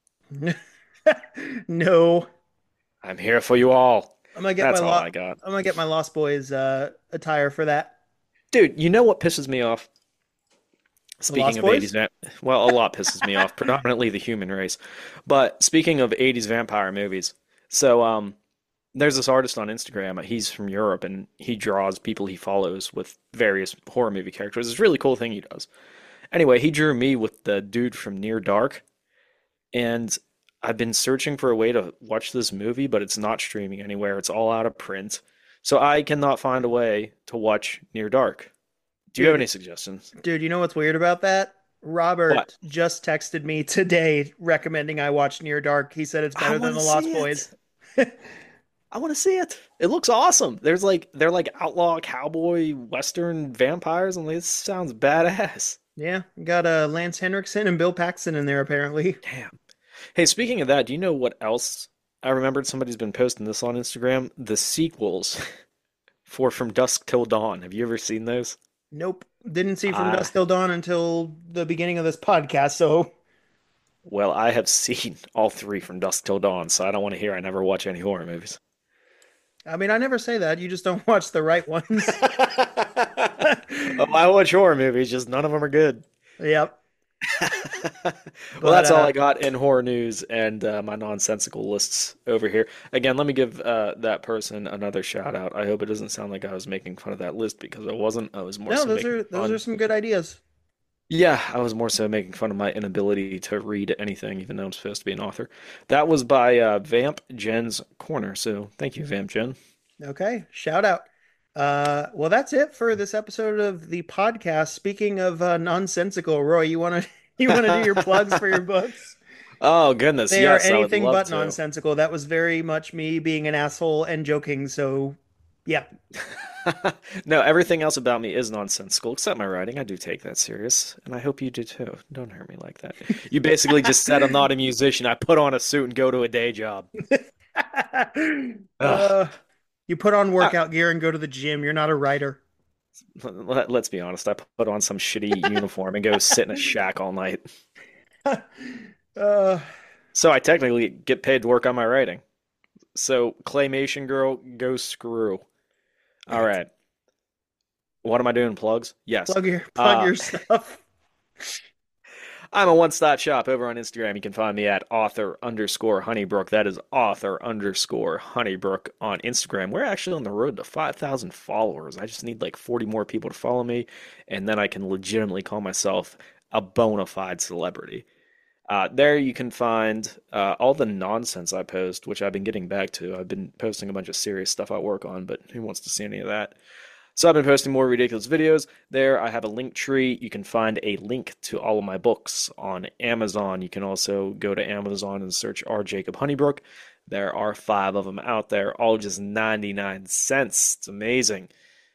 no, I'm here for you all. I'm gonna get my That's all I got. I'm gonna get my Lost Boys attire for that. Dude, you know what pisses me off? The Speaking Lost of 80s, Boys? well, a lot pisses me off, predominantly the human race. But speaking of 80s vampire movies, so there's this artist on Instagram. He's from Europe, and he draws people he follows with various horror movie characters. It's a really cool thing he does. Anyway, he drew me with the dude from Near Dark, and I've been searching for a way to watch this movie, but it's not streaming anywhere. It's all out of print. So I cannot find a way to watch Near Dark. Do you have Dude, any suggestions? dude, you know what's weird about that? What? Robert just texted me today recommending I watch Near Dark. He said it's I better than want The to Lost see Boys. it. I want to see it. It looks awesome. They're like outlaw cowboy western vampires, and this sounds badass. Yeah, got Lance Henriksen and Bill Paxton in there apparently. Damn. Hey, speaking of that, do you know what else? I remembered somebody's been posting this on Instagram. The sequels for From Dusk Till Dawn. Have you ever seen those? Nope, didn't see From Uh, Dusk Till Dawn until the beginning of this podcast. So, well, I have seen all three From Dusk Till Dawn, so I don't want to hear I never watch any horror movies. I mean, I never say that. You just don't watch the right ones. I watch horror movies, just none of them are good. Yep. Well, But that's all I got in horror news and my nonsensical lists over here. Again, let me give that person another shout out. I hope it doesn't sound like I was making fun of that list because I wasn't. I was more no, so those making are fun. some good ideas. Yeah, I was more so making fun of my inability to read anything, even though I'm supposed to be an author. That was by Vamp Jen's Corner. So thank you, Vamp Jen. Okay, shout out. Well, that's it for this episode of the podcast. Speaking of nonsensical, Roy, you wanna do your plugs for your books? Oh goodness, They are yes, I would anything love but to. nonsensical. That was very much me being an asshole and joking. So, yeah. No, everything else about me is nonsensical, except my writing. I do take that serious, and I hope you do too. Don't hurt me like that. You basically just said I'm not a musician. I put on a suit and go to a day job. Ugh. uh, you put on I, workout gear and go to the gym. You're not a writer. let's be honest. I put on some shitty uniform and go sit in a shack all night. uh, So I technically get paid to work on my writing. So Claymation Girl, go screw. All right. What am I doing? Plugs? Yes. plug Uh, your stuff. I'm a one-stop shop over on Instagram. You can find me at author_Honeybrook. That is author_Honeybrook on Instagram. We're actually on the road to 5,000 followers. I just need like 40 more people to follow me, and then I can legitimately call myself a bona fide celebrity. There you can find all the nonsense I post, which I've been getting back to. I've been posting a bunch of serious stuff I work on, but who wants to see any of that? So I've been posting more ridiculous videos. There I have a link tree. You can find a link to all of my books on Amazon. You can also go to Amazon and search R. Jacob Honeybrook. There are 5 of them out there, all just 99 cents. It's amazing.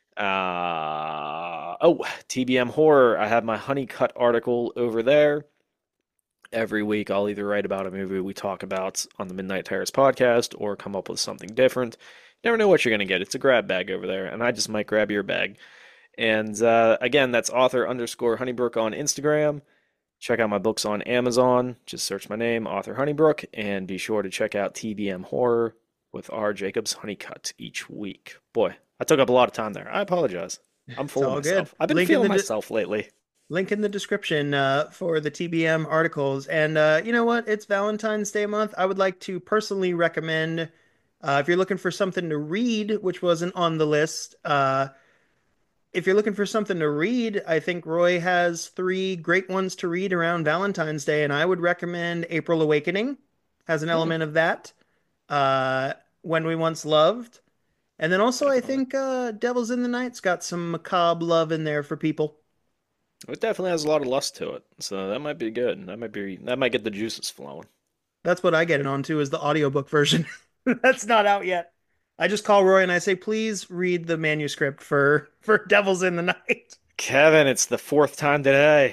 TBM Horror. I have my Honeycut article over there. Every week I'll either write about a movie we talk about on the Midnight Terrace podcast or come up with something different. Never know what you're going to get. It's a grab bag over there, and I just might grab your bag. And again, that's author_Honeybrook on Instagram. Check out my books on Amazon. Just search my name, Author Honeybrook, and be sure to check out TBM Horror with R. Jacobs Honeycut each week. Boy, I took up a lot of time there. I apologize. I'm It's full of all good. myself. I've been Link in feeling the myself lately. Link in the description for the TBM articles. And you know what? It's Valentine's Day month. I would like to personally recommend, if you're looking for something to read, which wasn't on the list, if you're looking for something to read, I think Roy has three great ones to read around Valentine's Day, and I would recommend April Awakening has an Hmm, element of that. Uh, When We Once Loved. And then also, I definitely. think Devils in the Night's got some macabre love in there for people. It definitely has a lot of lust to it, so that might be good. That might get the juices flowing. That's what I get it on to is the audiobook version. That's not out yet. I just call Roy and I say, please read the manuscript for Devils in the Night. Kevin, it's the fourth time today.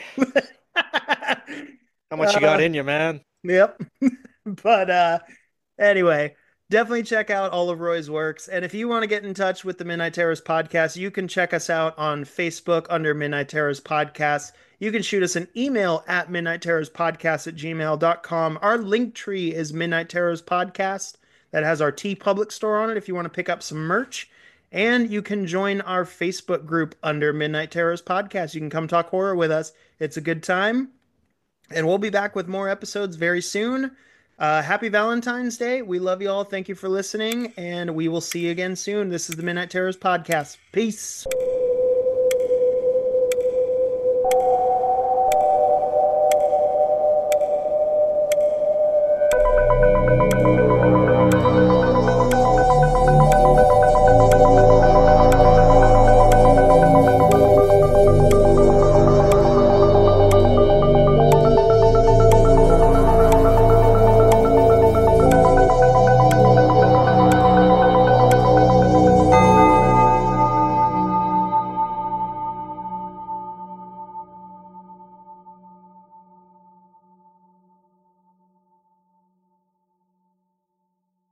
How much you got uh, in you, man? yep. But anyway, definitely check out all of Roy's works. And if you want to get in touch with the Midnight Terrors podcast, you can check us out on Facebook under Midnight Terrors Podcast. You can shoot us an email at midnightterrorspodcast@gmail.com. Our link tree is Midnight Terrors Podcast. That has our T Public store on it if you want to pick up some merch. And you can join our Facebook group under Midnight Terrors Podcast. You can come talk horror with us. It's a good time. And we'll be back with more episodes very soon. Happy Valentine's Day. We love you all. Thank you for listening, and we will see you again soon. This is the Midnight Terrors Podcast. Peace.